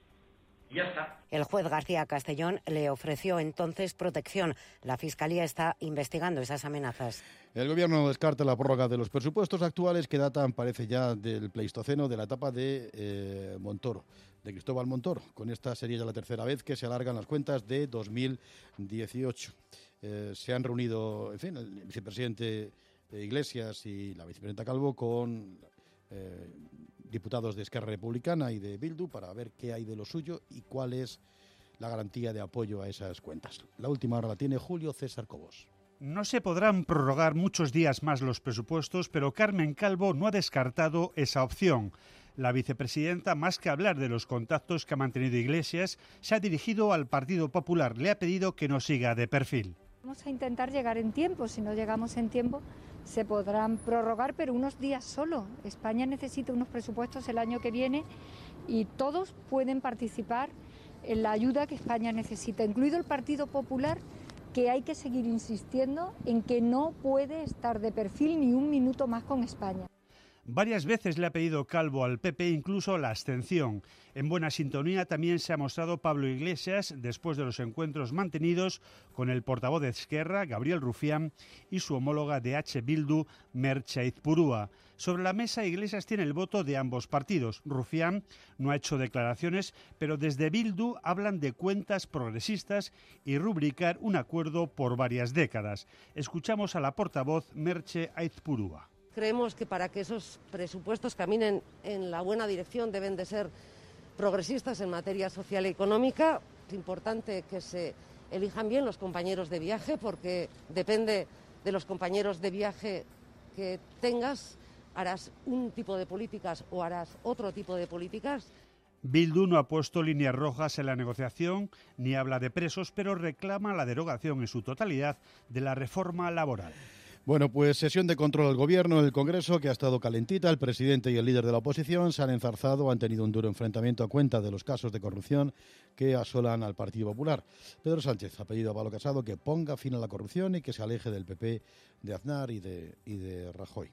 Y ya está. El juez García Castellón le ofreció entonces protección. La Fiscalía está investigando esas amenazas. El Gobierno descarta la prórroga de los presupuestos actuales que datan, parece ya, del Pleistoceno, de la etapa de eh, Montoro, de Cristóbal Montoro. Con esta sería ya la tercera vez que se alargan las cuentas de dos mil dieciocho. Eh, se han reunido, en fin, el vicepresidente Iglesias y la vicepresidenta Calvo con eh, diputados de Esquerra Republicana y de Bildu para ver qué hay de lo suyo y cuál es la garantía de apoyo a esas cuentas. La última hora la tiene Julio César Cobos. No se podrán prorrogar muchos días más los presupuestos, pero Carmen Calvo no ha descartado esa opción. La vicepresidenta, más que hablar de los contactos que ha mantenido Iglesias, se ha dirigido al Partido Popular. Le ha pedido que no siga de perfil. Vamos a intentar llegar en tiempo. Si no llegamos en tiempo, se podrán prorrogar, pero unos días solo. España necesita unos presupuestos el año que viene y todos pueden participar en la ayuda que España necesita, incluido el Partido Popular, que hay que seguir insistiendo en que no puede estar de perfil ni un minuto más con España. Varias veces le ha pedido Calvo al P P incluso la abstención. En buena sintonía también se ha mostrado Pablo Iglesias después de los encuentros mantenidos con el portavoz de Esquerra, Gabriel Rufián, y su homóloga de H. Bildu, Merche Aizpurúa. Sobre la mesa, Iglesias tiene el voto de ambos partidos. Rufián no ha hecho declaraciones, pero desde Bildu hablan de cuentas progresistas y rubricar un acuerdo por varias décadas. Escuchamos a la portavoz Merche Aizpurúa. Creemos que para que esos presupuestos caminen en la buena dirección deben de ser progresistas en materia social y económica. Es importante que se elijan bien los compañeros de viaje, porque depende de los compañeros de viaje que tengas, harás un tipo de políticas o harás otro tipo de políticas. Bildu no ha puesto líneas rojas en la negociación ni habla de presos, pero reclama la derogación en su totalidad de la reforma laboral. Bueno, pues sesión de control al Gobierno en el Congreso que ha estado calentita. El presidente y el líder de la oposición se han enzarzado, han tenido un duro enfrentamiento a cuenta de los casos de corrupción que asolan al Partido Popular. Pedro Sánchez ha pedido a Pablo Casado que ponga fin a la corrupción y que se aleje del P P de Aznar y de, y de Rajoy.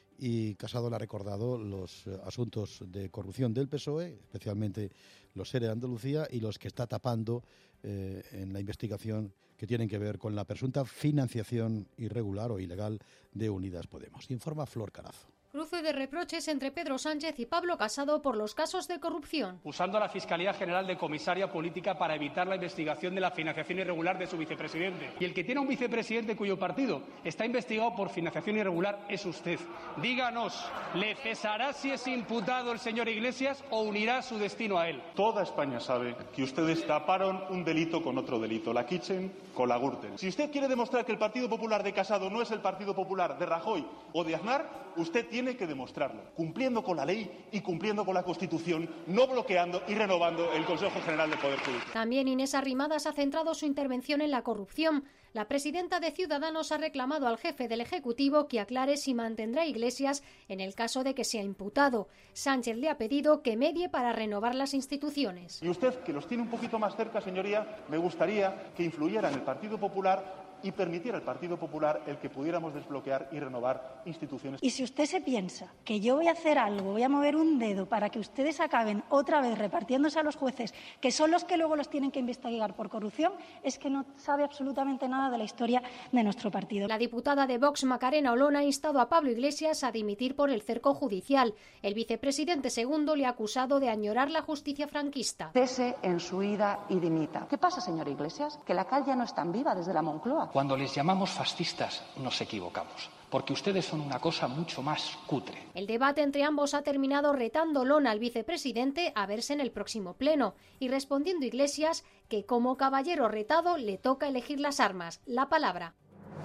Y Casado le ha recordado los asuntos de corrupción del P S O E, especialmente los ERE de Andalucía y los que está tapando eh, en la investigación que tienen que ver con la presunta financiación irregular o ilegal de Unidas Podemos. Informa Flor Carazo. Cruce de reproches entre Pedro Sánchez y Pablo Casado por los casos de corrupción. Usando a la Fiscalía General de comisaria política para evitar la investigación de la financiación irregular de su vicepresidente. Y el que tiene un vicepresidente cuyo partido está investigado por financiación irregular es usted. Díganos, ¿le cesará si es imputado el señor Iglesias o unirá su destino a él? Toda España sabe que ustedes taparon un delito con otro delito, la Kitchen con la Gürtel. Si usted quiere demostrar que el Partido Popular de Casado no es el Partido Popular de Rajoy o de Aznar, usted tiene que demostrarlo, cumpliendo con la ley y cumpliendo con la Constitución, no bloqueando y renovando el Consejo General del Poder Judicial. También Inés Arrimadas ha centrado su intervención en la corrupción. La presidenta de Ciudadanos ha reclamado al jefe del Ejecutivo que aclare si mantendrá a Iglesias en el caso de que sea imputado. Sánchez le ha pedido que medie para renovar las instituciones. Y usted, que los tiene un poquito más cerca, señoría, me gustaría que influyera en el Partido Popular y permitiera al Partido Popular el que pudiéramos desbloquear y renovar instituciones. Y si usted se piensa que yo voy a hacer algo, voy a mover un dedo para que ustedes acaben otra vez repartiéndose a los jueces, que son los que luego los tienen que investigar por corrupción, es que no sabe absolutamente nada de la historia de nuestro partido. La diputada de Vox, Macarena Olona, ha instado a Pablo Iglesias a dimitir por el cerco judicial. El vicepresidente segundo le ha acusado de añorar la justicia franquista. Cese en su ida y dimita. ¿Qué pasa, señor Iglesias? Que la cal ya no es tan viva desde la Moncloa. Cuando les llamamos fascistas, nos equivocamos, porque ustedes son una cosa mucho más cutre. El debate entre ambos ha terminado retando Olona al vicepresidente a verse en el próximo pleno y respondiendo Iglesias que como caballero retado le toca elegir las armas, la palabra.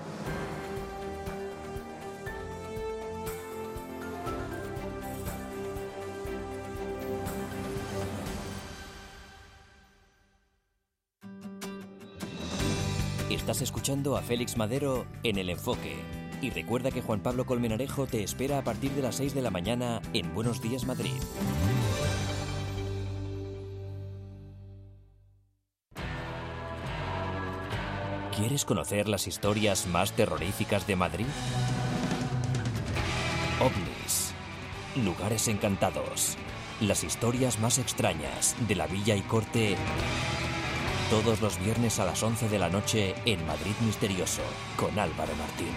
Estás escuchando a Félix Madero en El Enfoque. Y recuerda que Juan Pablo Colmenarejo te espera a partir de las seis de la mañana en Buenos Días Madrid. ¿Quieres conocer las historias más terroríficas de Madrid? OVNIs, lugares encantados, las historias más extrañas de la Villa y Corte, todos los viernes a las once de la noche en Madrid Misterioso, con Álvaro Martín.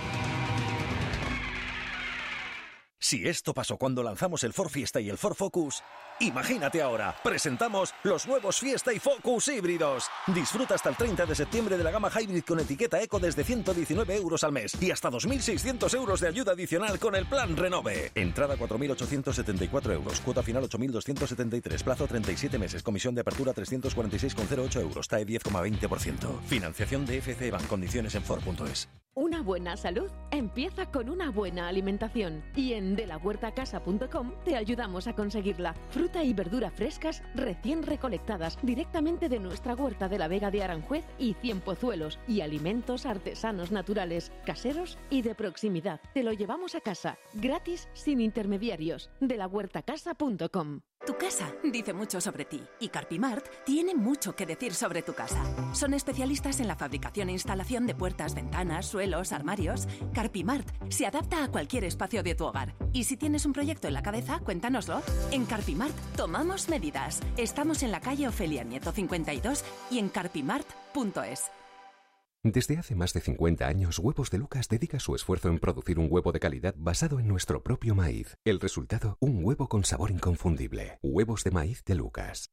Si esto pasó cuando lanzamos el Ford Fiesta y el Ford Focus, imagínate ahora, presentamos los nuevos Fiesta y Focus híbridos. Disfruta hasta el treinta de septiembre de la gama Hybrid con etiqueta Eco desde ciento diecinueve euros al mes y hasta dos mil seiscientos euros de ayuda adicional con el plan Renove. Entrada cuatro mil ochocientos setenta y cuatro euros, cuota final ocho mil doscientos setenta y tres, plazo treinta y siete meses, comisión de apertura trescientos cuarenta y seis coma cero ocho euros, T A E diez coma veinte por ciento. Financiación de F C Bank, condiciones en Ford punto es. Una buena salud empieza con una buena alimentación y en de la huerta casa punto com te ayudamos a conseguirla. Fruta y verdura frescas recién recolectadas directamente de nuestra huerta de la Vega de Aranjuez y Cien Pozuelos y alimentos artesanos naturales, caseros y de proximidad. Te lo llevamos a casa, gratis, sin intermediarios. de la huerta casa punto com. Tu casa dice mucho sobre ti y Carpimart tiene mucho que decir sobre tu casa. Son especialistas en la fabricación e instalación de puertas, ventanas, suelos, armarios. Carpimart se adapta a cualquier espacio de tu hogar. Y si tienes un proyecto en la cabeza, cuéntanoslo. En Carpimart tomamos medidas. Estamos en la calle Ofelia Nieto cincuenta y dos y en carpimart punto es. Desde hace más de cincuenta años, Huevos de Lucas dedica su esfuerzo en producir un huevo de calidad basado en nuestro propio maíz. El resultado, un huevo con sabor inconfundible. Huevos de maíz de Lucas.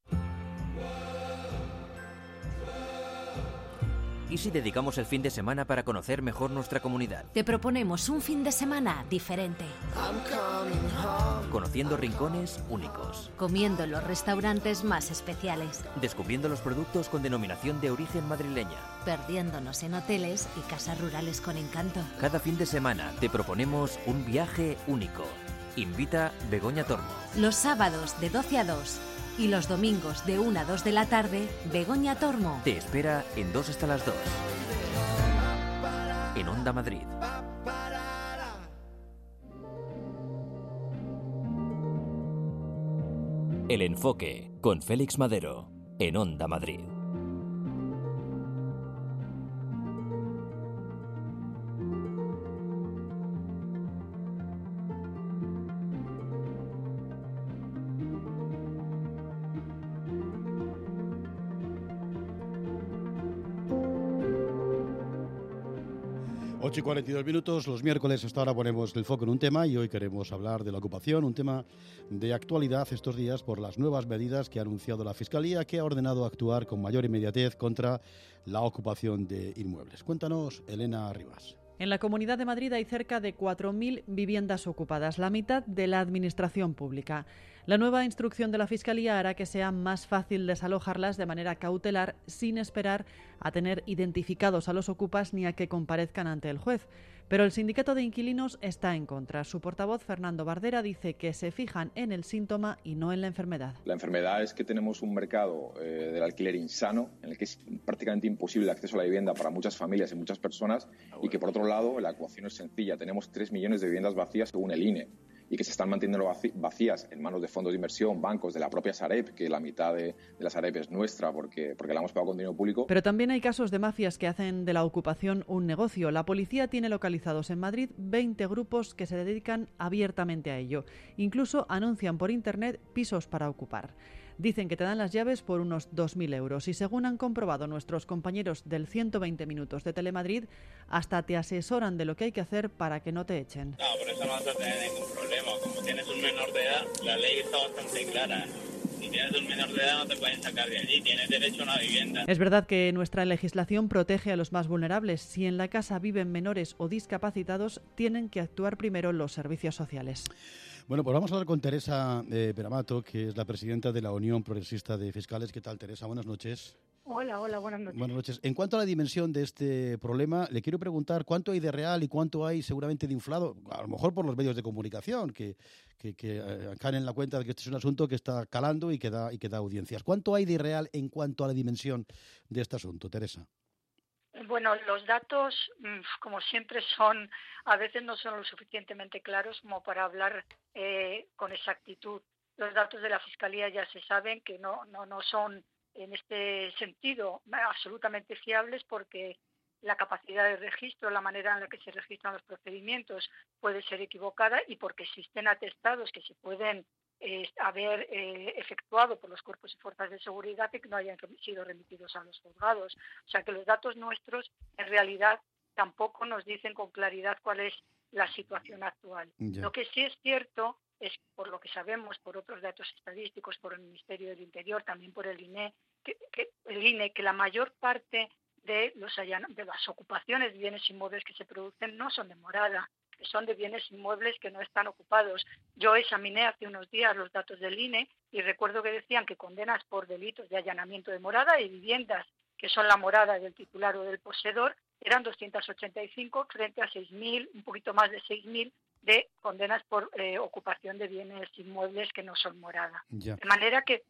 ¿Y si dedicamos el fin de semana para conocer mejor nuestra comunidad? Te proponemos un fin de semana diferente. Conociendo rincones únicos. Comiendo en los restaurantes más especiales. Descubriendo los productos con denominación de origen madrileña. Perdiéndonos en hoteles y casas rurales con encanto. Cada fin de semana te proponemos un viaje único. Invita Begoña Tormo. Los sábados de doce a dos. Y los domingos de una a dos de la tarde, Begoña Tormo. Te espera en dos hasta las dos. En Onda Madrid. El Enfoque, con Félix Madero, en Onda Madrid. ocho y cuarenta y dos minutos, los miércoles hasta ahora ponemos el foco en un tema y hoy queremos hablar de la ocupación, un tema de actualidad estos días por las nuevas medidas que ha anunciado la Fiscalía, que ha ordenado actuar con mayor inmediatez contra la ocupación de inmuebles. Cuéntanos, Elena Rivas. En la Comunidad de Madrid hay cerca de cuatro mil viviendas ocupadas, la mitad de la administración pública. La nueva instrucción de la Fiscalía hará que sea más fácil desalojarlas de manera cautelar sin esperar a tener identificados a los ocupas ni a que comparezcan ante el juez. Pero el sindicato de inquilinos está en contra. Su portavoz, Fernando Bardera, dice que se fijan en el síntoma y no en la enfermedad. La enfermedad es que tenemos un mercado eh, del alquiler insano, en el que es prácticamente imposible el acceso a la vivienda para muchas familias y muchas personas, y que por otro lado la ecuación es sencilla. Tenemos tres millones de viviendas vacías según el I N E. Y que se están manteniendo vacías en manos de fondos de inversión, bancos, de la propia Sareb, que la mitad de, de la Sareb es nuestra porque, porque la hemos pagado con dinero público. Pero también hay casos de mafias que hacen de la ocupación un negocio. La policía tiene localizados en Madrid veinte grupos que se dedican abiertamente a ello. Incluso anuncian por internet pisos para ocupar. Dicen que te dan las llaves por unos dos mil euros y según han comprobado nuestros compañeros del ciento veinte minutos de Telemadrid, hasta te asesoran de lo que hay que hacer para que no te echen. No, por eso no vas a tener ningún problema. Como tienes un menor de edad, la ley está bastante clara. Si tienes un menor de edad no te pueden sacar de allí, tienes derecho a una vivienda. Es verdad que nuestra legislación protege a los más vulnerables. Si en la casa viven menores o discapacitados, tienen que actuar primero los servicios sociales. Bueno, pues vamos a hablar con Teresa eh, Peramato, que es la presidenta de la Unión Progresista de Fiscales. ¿Qué tal, Teresa? Buenas noches. Hola, hola, buenas noches. Buenas noches. En cuanto a la dimensión de este problema, le quiero preguntar cuánto hay de real y cuánto hay seguramente de inflado, a lo mejor por los medios de comunicación, que, que, que eh, caen en la cuenta de que este es un asunto que está calando y que da, y que da audiencias. ¿Cuánto hay de real en cuanto a la dimensión de este asunto, Teresa? Bueno, los datos, como siempre, son a veces no son lo suficientemente claros como para hablar eh, con exactitud. Los datos de la Fiscalía ya se saben que no, no, no son en este sentido absolutamente fiables porque la capacidad de registro, la manera en la que se registran los procedimientos puede ser equivocada y porque existen atestados que se pueden eh, haber eh, efectuado por los cuerpos y fuerzas de seguridad y que no hayan sido remitidos a los juzgados. O sea que los datos nuestros en realidad tampoco nos dicen con claridad cuál es la situación actual. Ya. Lo que sí es cierto es, por lo que sabemos, por otros datos estadísticos, por el Ministerio del Interior, también por el I N E, que, que, el I N E, que la mayor parte de, los allan- de las ocupaciones de bienes inmuebles que se producen no son de morada, que son de bienes inmuebles que no están ocupados. Yo examiné hace unos días los datos del I N E y recuerdo que decían que condenas por delitos de allanamiento de morada y viviendas que son la morada del titular o del poseedor eran doscientos ochenta y cinco frente a seis mil, un poquito más de seis mil de condenas por eh, ocupación de bienes inmuebles que no son morada. Ya. De manera que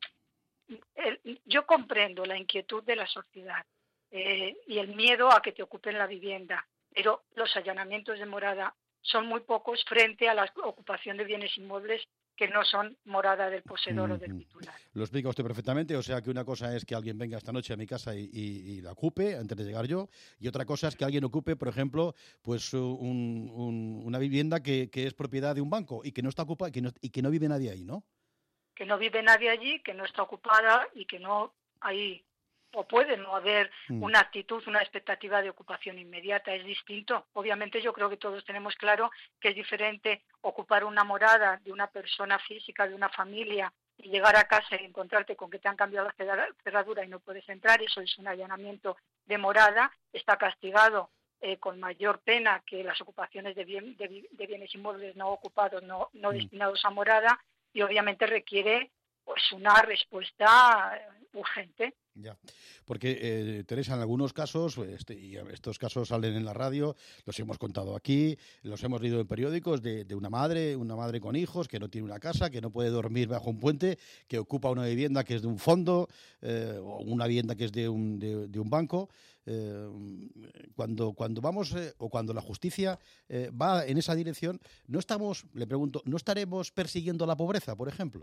el, yo comprendo la inquietud de la sociedad eh, y el miedo a que te ocupen la vivienda, pero los allanamientos de morada son muy pocos frente a la ocupación de bienes inmuebles que no son morada del poseedor Mm, o del mm. titular. Lo explica usted perfectamente, o sea que una cosa es que alguien venga esta noche a mi casa y, y- y la ocupe antes de llegar yo, y otra cosa es que alguien ocupe, por ejemplo, pues un- un- una vivienda que, que es propiedad de un banco y que no está ocupada y que no, y que no vive nadie ahí, ¿no? Que no vive nadie allí, que no está ocupada y que no hay, o puede no haber Mm. una actitud, una expectativa de ocupación inmediata. Es distinto. Obviamente yo creo que todos tenemos claro que es diferente ocupar una morada de una persona física, de una familia, y llegar a casa y encontrarte con que te han cambiado la cerra- cerradura y no puedes entrar. Eso es un allanamiento de morada. Está castigado eh, con mayor pena que las ocupaciones de, bien- de bi- de bienes inmuebles no ocupados, no, no Mm. destinados a morada, y obviamente requiere pues una respuesta eh, urgente. Ya, porque eh, Teresa, en algunos casos, este, y estos casos salen en la radio, los hemos contado aquí, los hemos leído en periódicos, de, de una madre, una madre con hijos que no tiene una casa, que no puede dormir bajo un puente, que ocupa una vivienda que es de un fondo, eh, o una vivienda que es de un, de, de un banco. Eh, cuando, cuando vamos, eh, o cuando la justicia eh, va en esa dirección, no estamos, le pregunto, ¿no estaremos persiguiendo la pobreza, por ejemplo?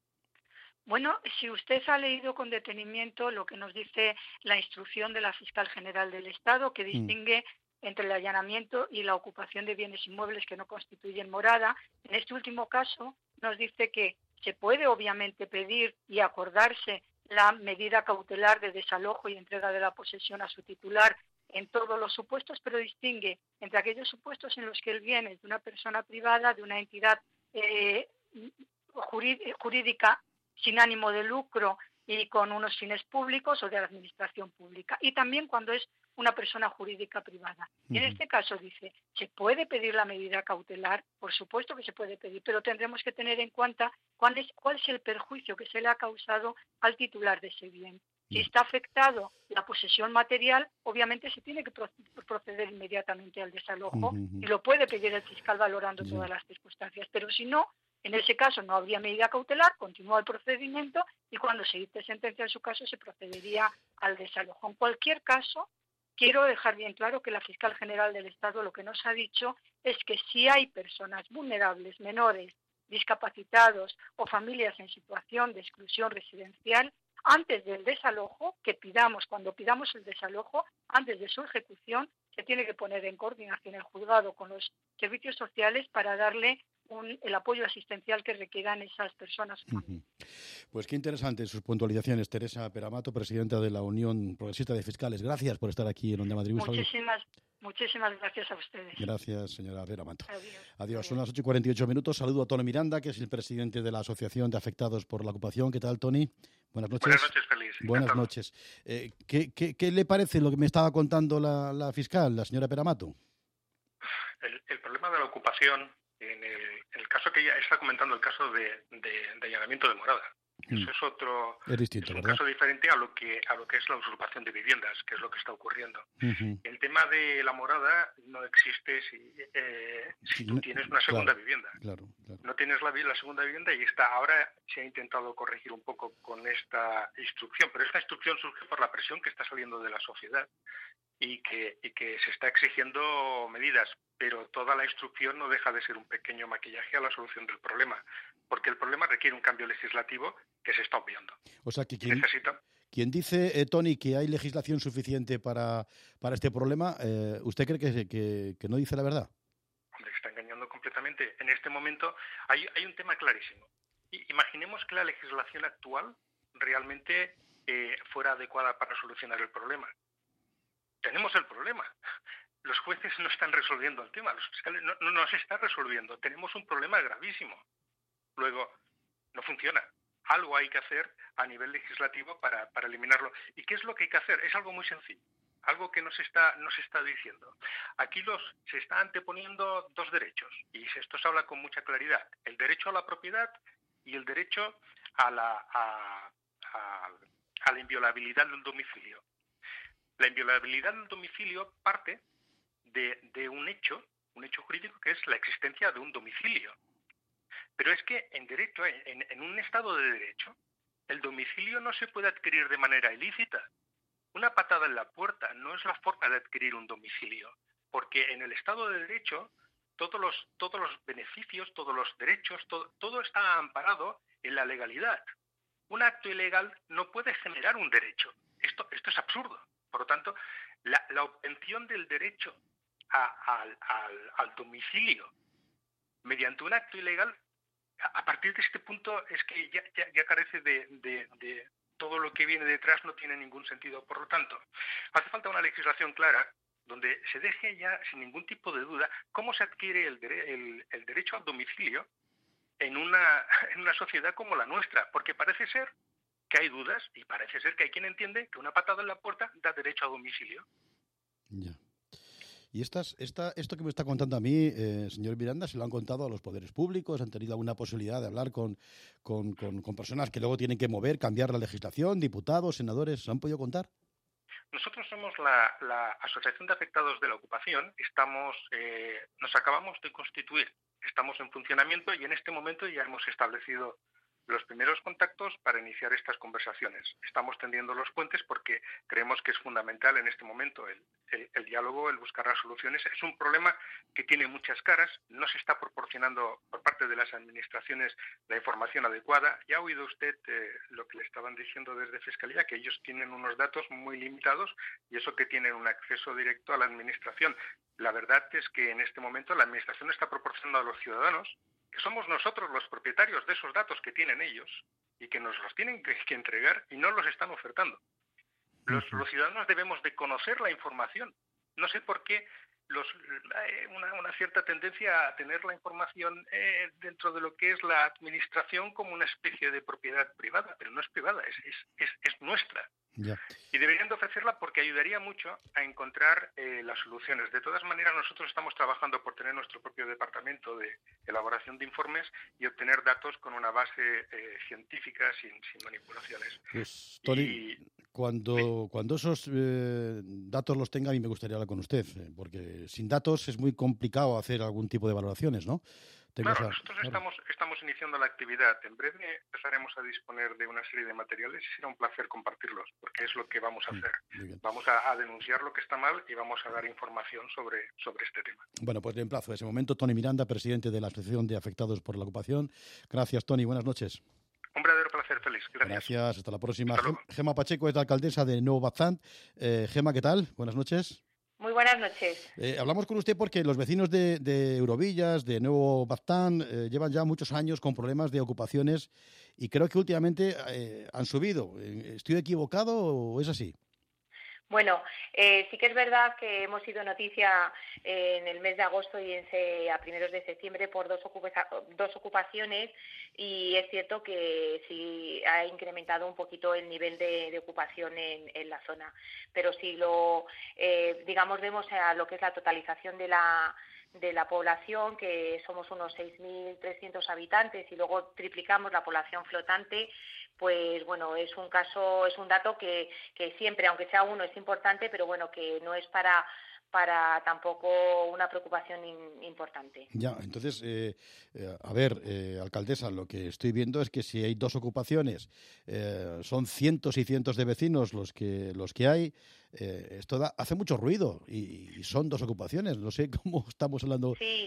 Bueno, si usted ha leído con detenimiento lo que nos dice la instrucción de la Fiscal General del Estado, que distingue entre el allanamiento y la ocupación de bienes inmuebles que no constituyen morada, en este último caso nos dice que se puede obviamente pedir y acordarse la medida cautelar de desalojo y entrega de la posesión a su titular en todos los supuestos, pero distingue entre aquellos supuestos en los que el bien es de una persona privada, de una entidad eh, jurí- jurídica sin ánimo de lucro y con unos fines públicos o de la administración pública. Y también cuando es una persona jurídica privada. Y en este caso dice, ¿se puede pedir la medida cautelar? Por supuesto que se puede pedir, pero tendremos que tener en cuenta cuál es, cuál es el perjuicio que se le ha causado al titular de ese bien. Si está afectado la posesión material, obviamente se tiene que proceder inmediatamente al desalojo Ujú. y lo puede pedir el fiscal valorando Ya. todas las circunstancias. Pero si no, en ese caso no habría medida cautelar, continúa el procedimiento y cuando se dicte sentencia en su caso se procedería al desalojo. En cualquier caso, quiero dejar bien claro que la Fiscal General del Estado lo que nos ha dicho es que si hay personas vulnerables, menores, discapacitados o familias en situación de exclusión residencial, antes del desalojo, que pidamos, cuando pidamos el desalojo, antes de su ejecución, se tiene que poner en coordinación el juzgado con los servicios sociales para darle un, el apoyo asistencial que requieran esas personas. Ujú. Pues qué interesantes sus puntualizaciones, Teresa Peramato, presidenta de la Unión Progresista de Fiscales. Gracias por estar aquí en Onda Madrid. Un saludo. Muchísimas, muchísimas gracias a ustedes. Gracias, señora Peramato. Adiós. Adiós. Son las ocho y cuarenta y ocho minutos. Saludo a Tony Miranda, que es el presidente de la Asociación de Afectados por la Ocupación. ¿Qué tal, Tony? Buenas noches. Buenas noches, Félix. Buenas Encantado. noches. Eh, ¿qué, qué, qué le parece lo que me estaba contando la, la fiscal, la señora Peramato? El, el problema de la ocupación, en el, en el caso que ella está comentando, el caso de, de, de allanamiento de morada. Eso es otro Es distinto, es un ¿verdad? caso diferente a lo que a lo que es la usurpación de viviendas, que es lo que está ocurriendo. Ujú. El tema de la morada no existe si, eh, si tú No- tienes una segunda claro, vivienda. Claro, claro. No tienes la, vi- la segunda vivienda y está ahora se ha intentado corregir un poco con esta instrucción, pero esta instrucción surge por la presión que está saliendo de la sociedad y que, y que se está exigiendo medidas, pero toda la instrucción no deja de ser un pequeño maquillaje a la solución del problema, porque el problema requiere un cambio legislativo que se está obviando. O sea, que Y quien, necesita quien dice, eh, Tony, que hay legislación suficiente para, para este problema, eh, ¿usted cree que, que, que no dice la verdad? Hombre, está engañando completamente. En este momento hay, hay un tema clarísimo. I, imaginemos que la legislación actual realmente eh, fuera adecuada para solucionar el problema. Tenemos el problema. Los jueces no están resolviendo el tema, los fiscales no, no, no se está resolviendo. Tenemos un problema gravísimo. Luego, no funciona. Algo hay que hacer a nivel legislativo para, para eliminarlo. ¿Y qué es lo que hay que hacer? Es algo muy sencillo, algo que no se está, no se está diciendo. Aquí los, se está anteponiendo dos derechos, y esto se habla con mucha claridad. El derecho a la propiedad y el derecho a la, a, a, a la inviolabilidad del domicilio. La inviolabilidad del domicilio parte de, de un hecho, un hecho jurídico que es la existencia de un domicilio. Pero es que en derecho, en, en un estado de derecho, el domicilio no se puede adquirir de manera ilícita. Una patada en la puerta no es la forma de adquirir un domicilio, porque en el estado de derecho todos los, todos los beneficios, todos los derechos, todo, todo está amparado en la legalidad. Un acto ilegal no puede generar un derecho. Esto, esto es absurdo. Por lo tanto, la, la obtención del derecho a, a, al, al domicilio mediante un acto ilegal, a partir de este punto es que ya, ya, ya carece de, de, de todo lo que viene detrás, no tiene ningún sentido. Por lo tanto, hace falta una legislación clara donde se deje ya sin ningún tipo de duda cómo se adquiere el, dere, el, el derecho al domicilio en una, en una sociedad como la nuestra, porque parece ser que hay dudas y parece ser que hay quien entiende que una patada en la puerta da derecho a domicilio. Ya. Y estas, esta, esto que me está contando a mí, eh, señor Miranda, ¿se lo han contado a los poderes públicos? ¿Han tenido alguna posibilidad de hablar con, con, con, con personas que luego tienen que mover, cambiar la legislación, diputados, senadores? ¿Se han podido contar? Nosotros somos la, la Asociación de Afectados de la Ocupación. Estamos, eh, nos acabamos de constituir, estamos en funcionamiento y en este momento ya hemos establecido los primeros contactos para iniciar estas conversaciones. Estamos tendiendo los puentes porque creemos que es fundamental en este momento el, el, el diálogo, el buscar las soluciones. Es un problema que tiene muchas caras, no se está proporcionando por parte de las administraciones la información adecuada. Ya ha oído usted eh, lo que le estaban diciendo desde Fiscalía, que ellos tienen unos datos muy limitados y eso que tienen un acceso directo a la administración. La verdad es que en este momento la administración está proporcionando a los ciudadanos, que somos nosotros los propietarios de esos datos que tienen ellos y que nos los tienen que, que entregar y no los están ofertando. Los, los ciudadanos debemos de conocer la información. No sé por qué los, eh, una, una cierta tendencia a tener la información eh, dentro de lo que es la administración como una especie de propiedad privada, pero no es privada, es, es, es, es nuestra. Ya. Y deberían de ofrecerla porque ayudaría mucho a encontrar eh, las soluciones. De todas maneras, nosotros estamos trabajando por tener nuestro propio departamento de elaboración de informes y obtener datos con una base eh, científica sin, sin manipulaciones. Pues, Tony, y... cuando, sí. cuando esos eh, datos los tenga, a mí me gustaría hablar con usted, eh, porque sin datos es muy complicado hacer algún tipo de valoraciones, ¿no? Tengo claro, esa... nosotros claro. Estamos, estamos iniciando la actividad. En breve empezaremos a disponer de una serie de materiales y será un placer compartirlos, porque es lo que vamos a hacer. Vamos a, a denunciar lo que está mal y vamos a dar información sobre, sobre este tema. Bueno, pues le emplazo a ese momento. Tony Miranda, presidente de la Asociación de Afectados por la Ocupación. Gracias, Tony. Buenas noches. Un verdadero placer, Félix. Gracias. Gracias. Hasta la próxima. Hasta Gema Pacheco es la alcaldesa de Nuevo Baztán. Eh, Gema, ¿qué tal? Buenas noches. Muy buenas noches. Eh, hablamos con usted porque los vecinos de, de Eurovillas, de Nuevo Baztán, eh, llevan ya muchos años con problemas de ocupaciones y creo que últimamente eh, han subido. ¿Estoy equivocado o es así? Bueno, eh, sí que es verdad que hemos sido noticia eh, en el mes de agosto y en se, a primeros de septiembre por dos, ocupa- dos ocupaciones y es cierto que sí ha incrementado un poquito el nivel de, de ocupación en, en la zona. Pero si lo, eh, digamos, vemos a lo que es la totalización de la de la población, que somos unos seis mil trescientos habitantes y luego triplicamos la población flotante, pues bueno, es un caso, es un dato que, que siempre, aunque sea uno, es importante, pero bueno, que no es para para tampoco una preocupación in, importante. Ya, entonces, eh, eh, a ver, eh, alcaldesa, lo que estoy viendo es que si hay dos ocupaciones, eh, son cientos y cientos de vecinos los que los que hay, eh, esto da, hace mucho ruido y, y son dos ocupaciones, no sé cómo estamos hablando. Sí.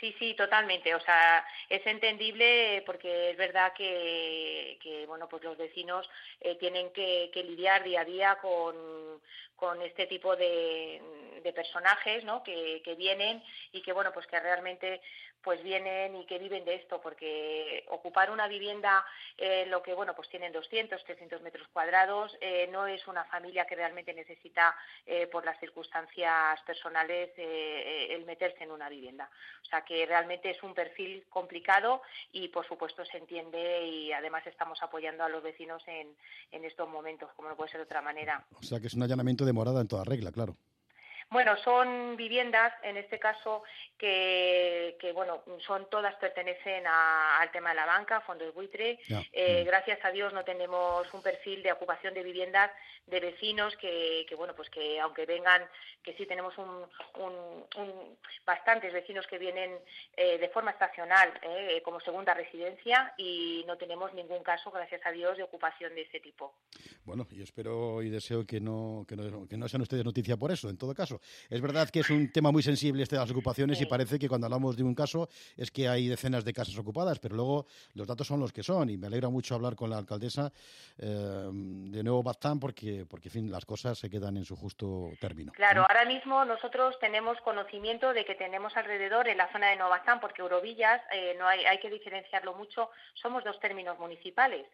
Sí, sí, totalmente. O sea, es entendible porque es verdad que, que bueno, pues los vecinos eh, tienen que, que lidiar día a día con, con este tipo de, de personajes, ¿no? Que, que vienen y que, bueno, pues que realmente pues vienen y que viven de esto, porque ocupar una vivienda, eh, lo que, bueno, pues tienen doscientos, trescientos metros cuadrados, eh, no es una familia que realmente necesita, eh, por las circunstancias personales, eh, el meterse en una vivienda. O sea, que realmente es un perfil complicado y, por supuesto, se entiende y, además, estamos apoyando a los vecinos en, en estos momentos, como no puede ser de otra manera. O sea, que es un allanamiento de morada en toda regla, claro. Bueno, son viviendas, en este caso, que, que bueno, son todas pertenecen a, al tema de la banca, fondos buitre. Eh, gracias a Dios no tenemos un perfil de ocupación de viviendas de vecinos que, que bueno, pues que aunque vengan, que sí tenemos un, un, un bastantes vecinos que vienen eh, de forma estacional, eh, como segunda residencia, y no tenemos ningún caso, gracias a Dios, de ocupación de ese tipo. Bueno, y espero y deseo que no, que no, que no sean ustedes noticia por eso, en todo caso. Es verdad que es un tema muy sensible este de las ocupaciones, sí. Y parece que cuando hablamos de un caso es que hay decenas de casas ocupadas, pero luego los datos son los que son, y me alegra mucho hablar con la alcaldesa eh, de Nuevo Baztán porque, porque, en fin, las cosas se quedan en su justo término. Claro, ¿no? Ahora mismo nosotros tenemos conocimiento de que tenemos alrededor en la zona de Nuevo Baztán, porque Eurovillas, eh, no hay, hay que diferenciarlo mucho, somos dos términos municipales,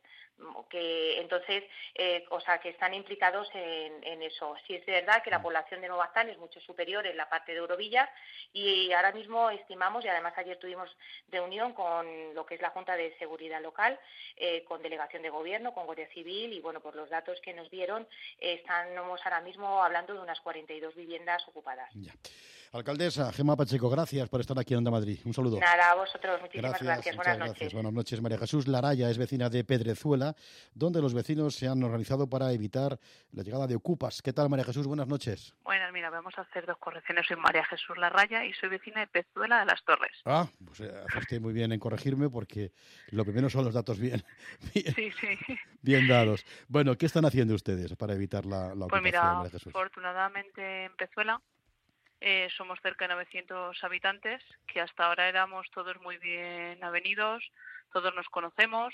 que entonces, eh, o sea, que están implicados en, en eso. Sí es verdad que la población de Nuevo Baztán es mucho superior en la parte de Eurovillas y ahora mismo estimamos, y además ayer tuvimos reunión con lo que es la Junta de Seguridad Local, eh, con delegación de gobierno, con Guardia Civil, y bueno, por los datos que nos dieron, eh, estamos ahora mismo hablando de unas cuarenta y dos viviendas ocupadas. Ya. Alcaldesa Gemma Pacheco, gracias por estar aquí en Onda Madrid. Un saludo. Nada, a vosotros, muchísimas gracias. gracias. Buenas gracias. noches. Buenas noches. María Jesús Laraya es vecina de Pedrezuela, donde los vecinos se han organizado para evitar la llegada de ocupas. ¿Qué tal, María Jesús? Buenas noches. Buenas, mira, vamos a hacer dos correcciones. Soy María Jesús Laraya y soy vecina de Pedrezuela de las Torres. Ah, pues eh, hace usted muy bien en corregirme porque lo primero son los datos bien, bien, sí, sí. bien dados. Bueno, ¿qué están haciendo ustedes para evitar la, la ocupación, pues mira, María Jesús? Afortunadamente en Pedrezuela Eh, somos cerca de novecientos habitantes, que hasta ahora éramos todos muy bien avenidos, todos nos conocemos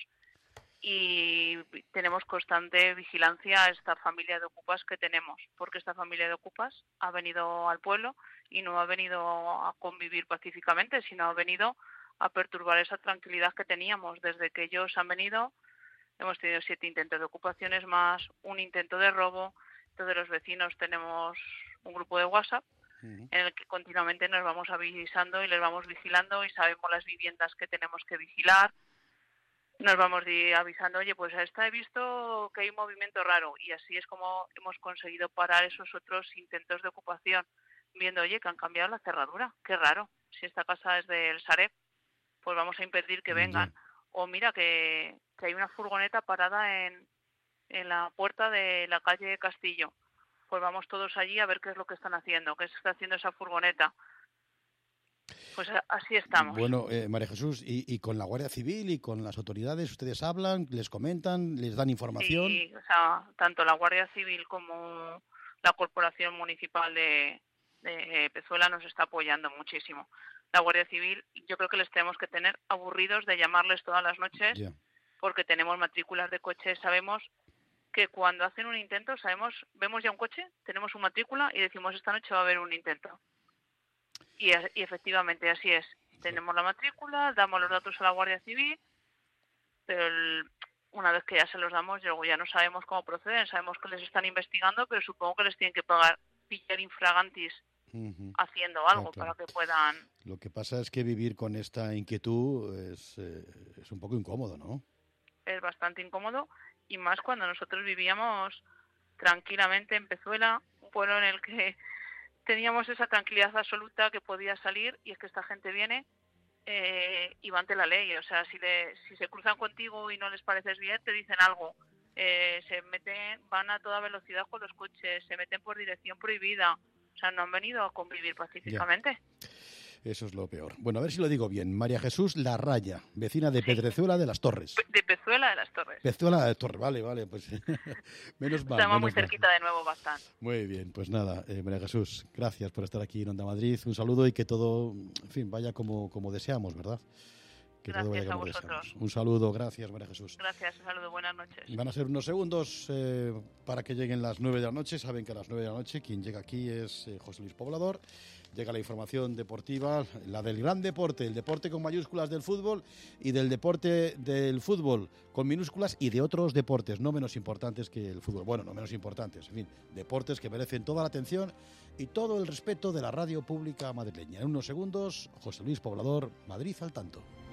y tenemos constante vigilancia a esta familia de ocupas que tenemos, porque esta familia de ocupas ha venido al pueblo y no ha venido a convivir pacíficamente, sino ha venido a perturbar esa tranquilidad que teníamos. Desde que ellos han venido, hemos tenido siete intentos de ocupaciones más, un intento de robo. Entonces los vecinos tenemos un grupo de WhatsApp en el que continuamente nos vamos avisando y les vamos vigilando y sabemos las viviendas que tenemos que vigilar. Nos vamos avisando, oye, pues a esta he visto que hay un movimiento raro, y así es como hemos conseguido parar esos otros intentos de ocupación, viendo, oye, que han cambiado la cerradura, qué raro, si esta casa es del Sareb, pues vamos a impedir que vengan. Sí. O mira que, que hay una furgoneta parada en, en la puerta de la calle Castillo. Pues vamos todos allí a ver qué es lo que están haciendo, qué se está haciendo esa furgoneta. Pues así estamos. Bueno, eh, María Jesús, y, y con la Guardia Civil y con las autoridades, ¿ustedes hablan, les comentan, les dan información? Sí, o sea, tanto la Guardia Civil como la Corporación Municipal de, de Pezuela nos está apoyando muchísimo. La Guardia Civil, yo creo que les tenemos que tener aburridos de llamarles todas las noches, yeah. porque tenemos matrículas de coches, sabemos que cuando hacen un intento, sabemos, vemos ya un coche, tenemos su matrícula y decimos, esta noche va a haber un intento. Y, y efectivamente así es. Tenemos la matrícula, damos los datos a la Guardia Civil, pero el, una vez que ya se los damos, luego ya no sabemos cómo proceden, sabemos que les están investigando, pero supongo que les tienen que pagar, pillar infragantis uh-huh. haciendo algo, claro, claro, para que puedan... Lo que pasa es que vivir con esta inquietud es, eh, es un poco incómodo, ¿no? Es bastante incómodo. Y más cuando nosotros vivíamos tranquilamente en Pezuela, un pueblo en el que teníamos esa tranquilidad absoluta que podía salir, y es que esta gente viene eh, y va ante la ley. O sea, si, le, si se cruzan contigo y no les pareces bien, te dicen algo. Eh, se meten, van a toda velocidad con los coches, se meten por dirección prohibida. O sea, no han venido a convivir pacíficamente. Ya. Eso es lo peor. Bueno, a ver si lo digo bien. María Jesús Laraya, vecina de Pedrezuela de las Torres. De Pezuela Pezuela de las Torres. Pezuela de las Torres, vale, vale, pues menos mal. Estamos menos muy mal. cerquita de nuevo, bastante. Muy bien, pues nada, eh, María Jesús, gracias por estar aquí en Onda Madrid. Un saludo y que todo, en fin, vaya como, como deseamos, ¿verdad? Que todo Gracias vaya a como vosotros. deseamos. Un saludo, gracias, María Jesús. Gracias, un saludo, buenas noches. Van a ser unos segundos eh, para que lleguen las nueve de la noche. Saben que a las nueve de la noche quien llega aquí es eh, José Luis Poblador. Llega la información deportiva, la del gran deporte, el deporte con mayúsculas del fútbol y del deporte del fútbol con minúsculas y de otros deportes no menos importantes que el fútbol. Bueno, no menos importantes, en fin, deportes que merecen toda la atención y todo el respeto de la radio pública madrileña. En unos segundos, José Luis Poblador, Madrid al tanto.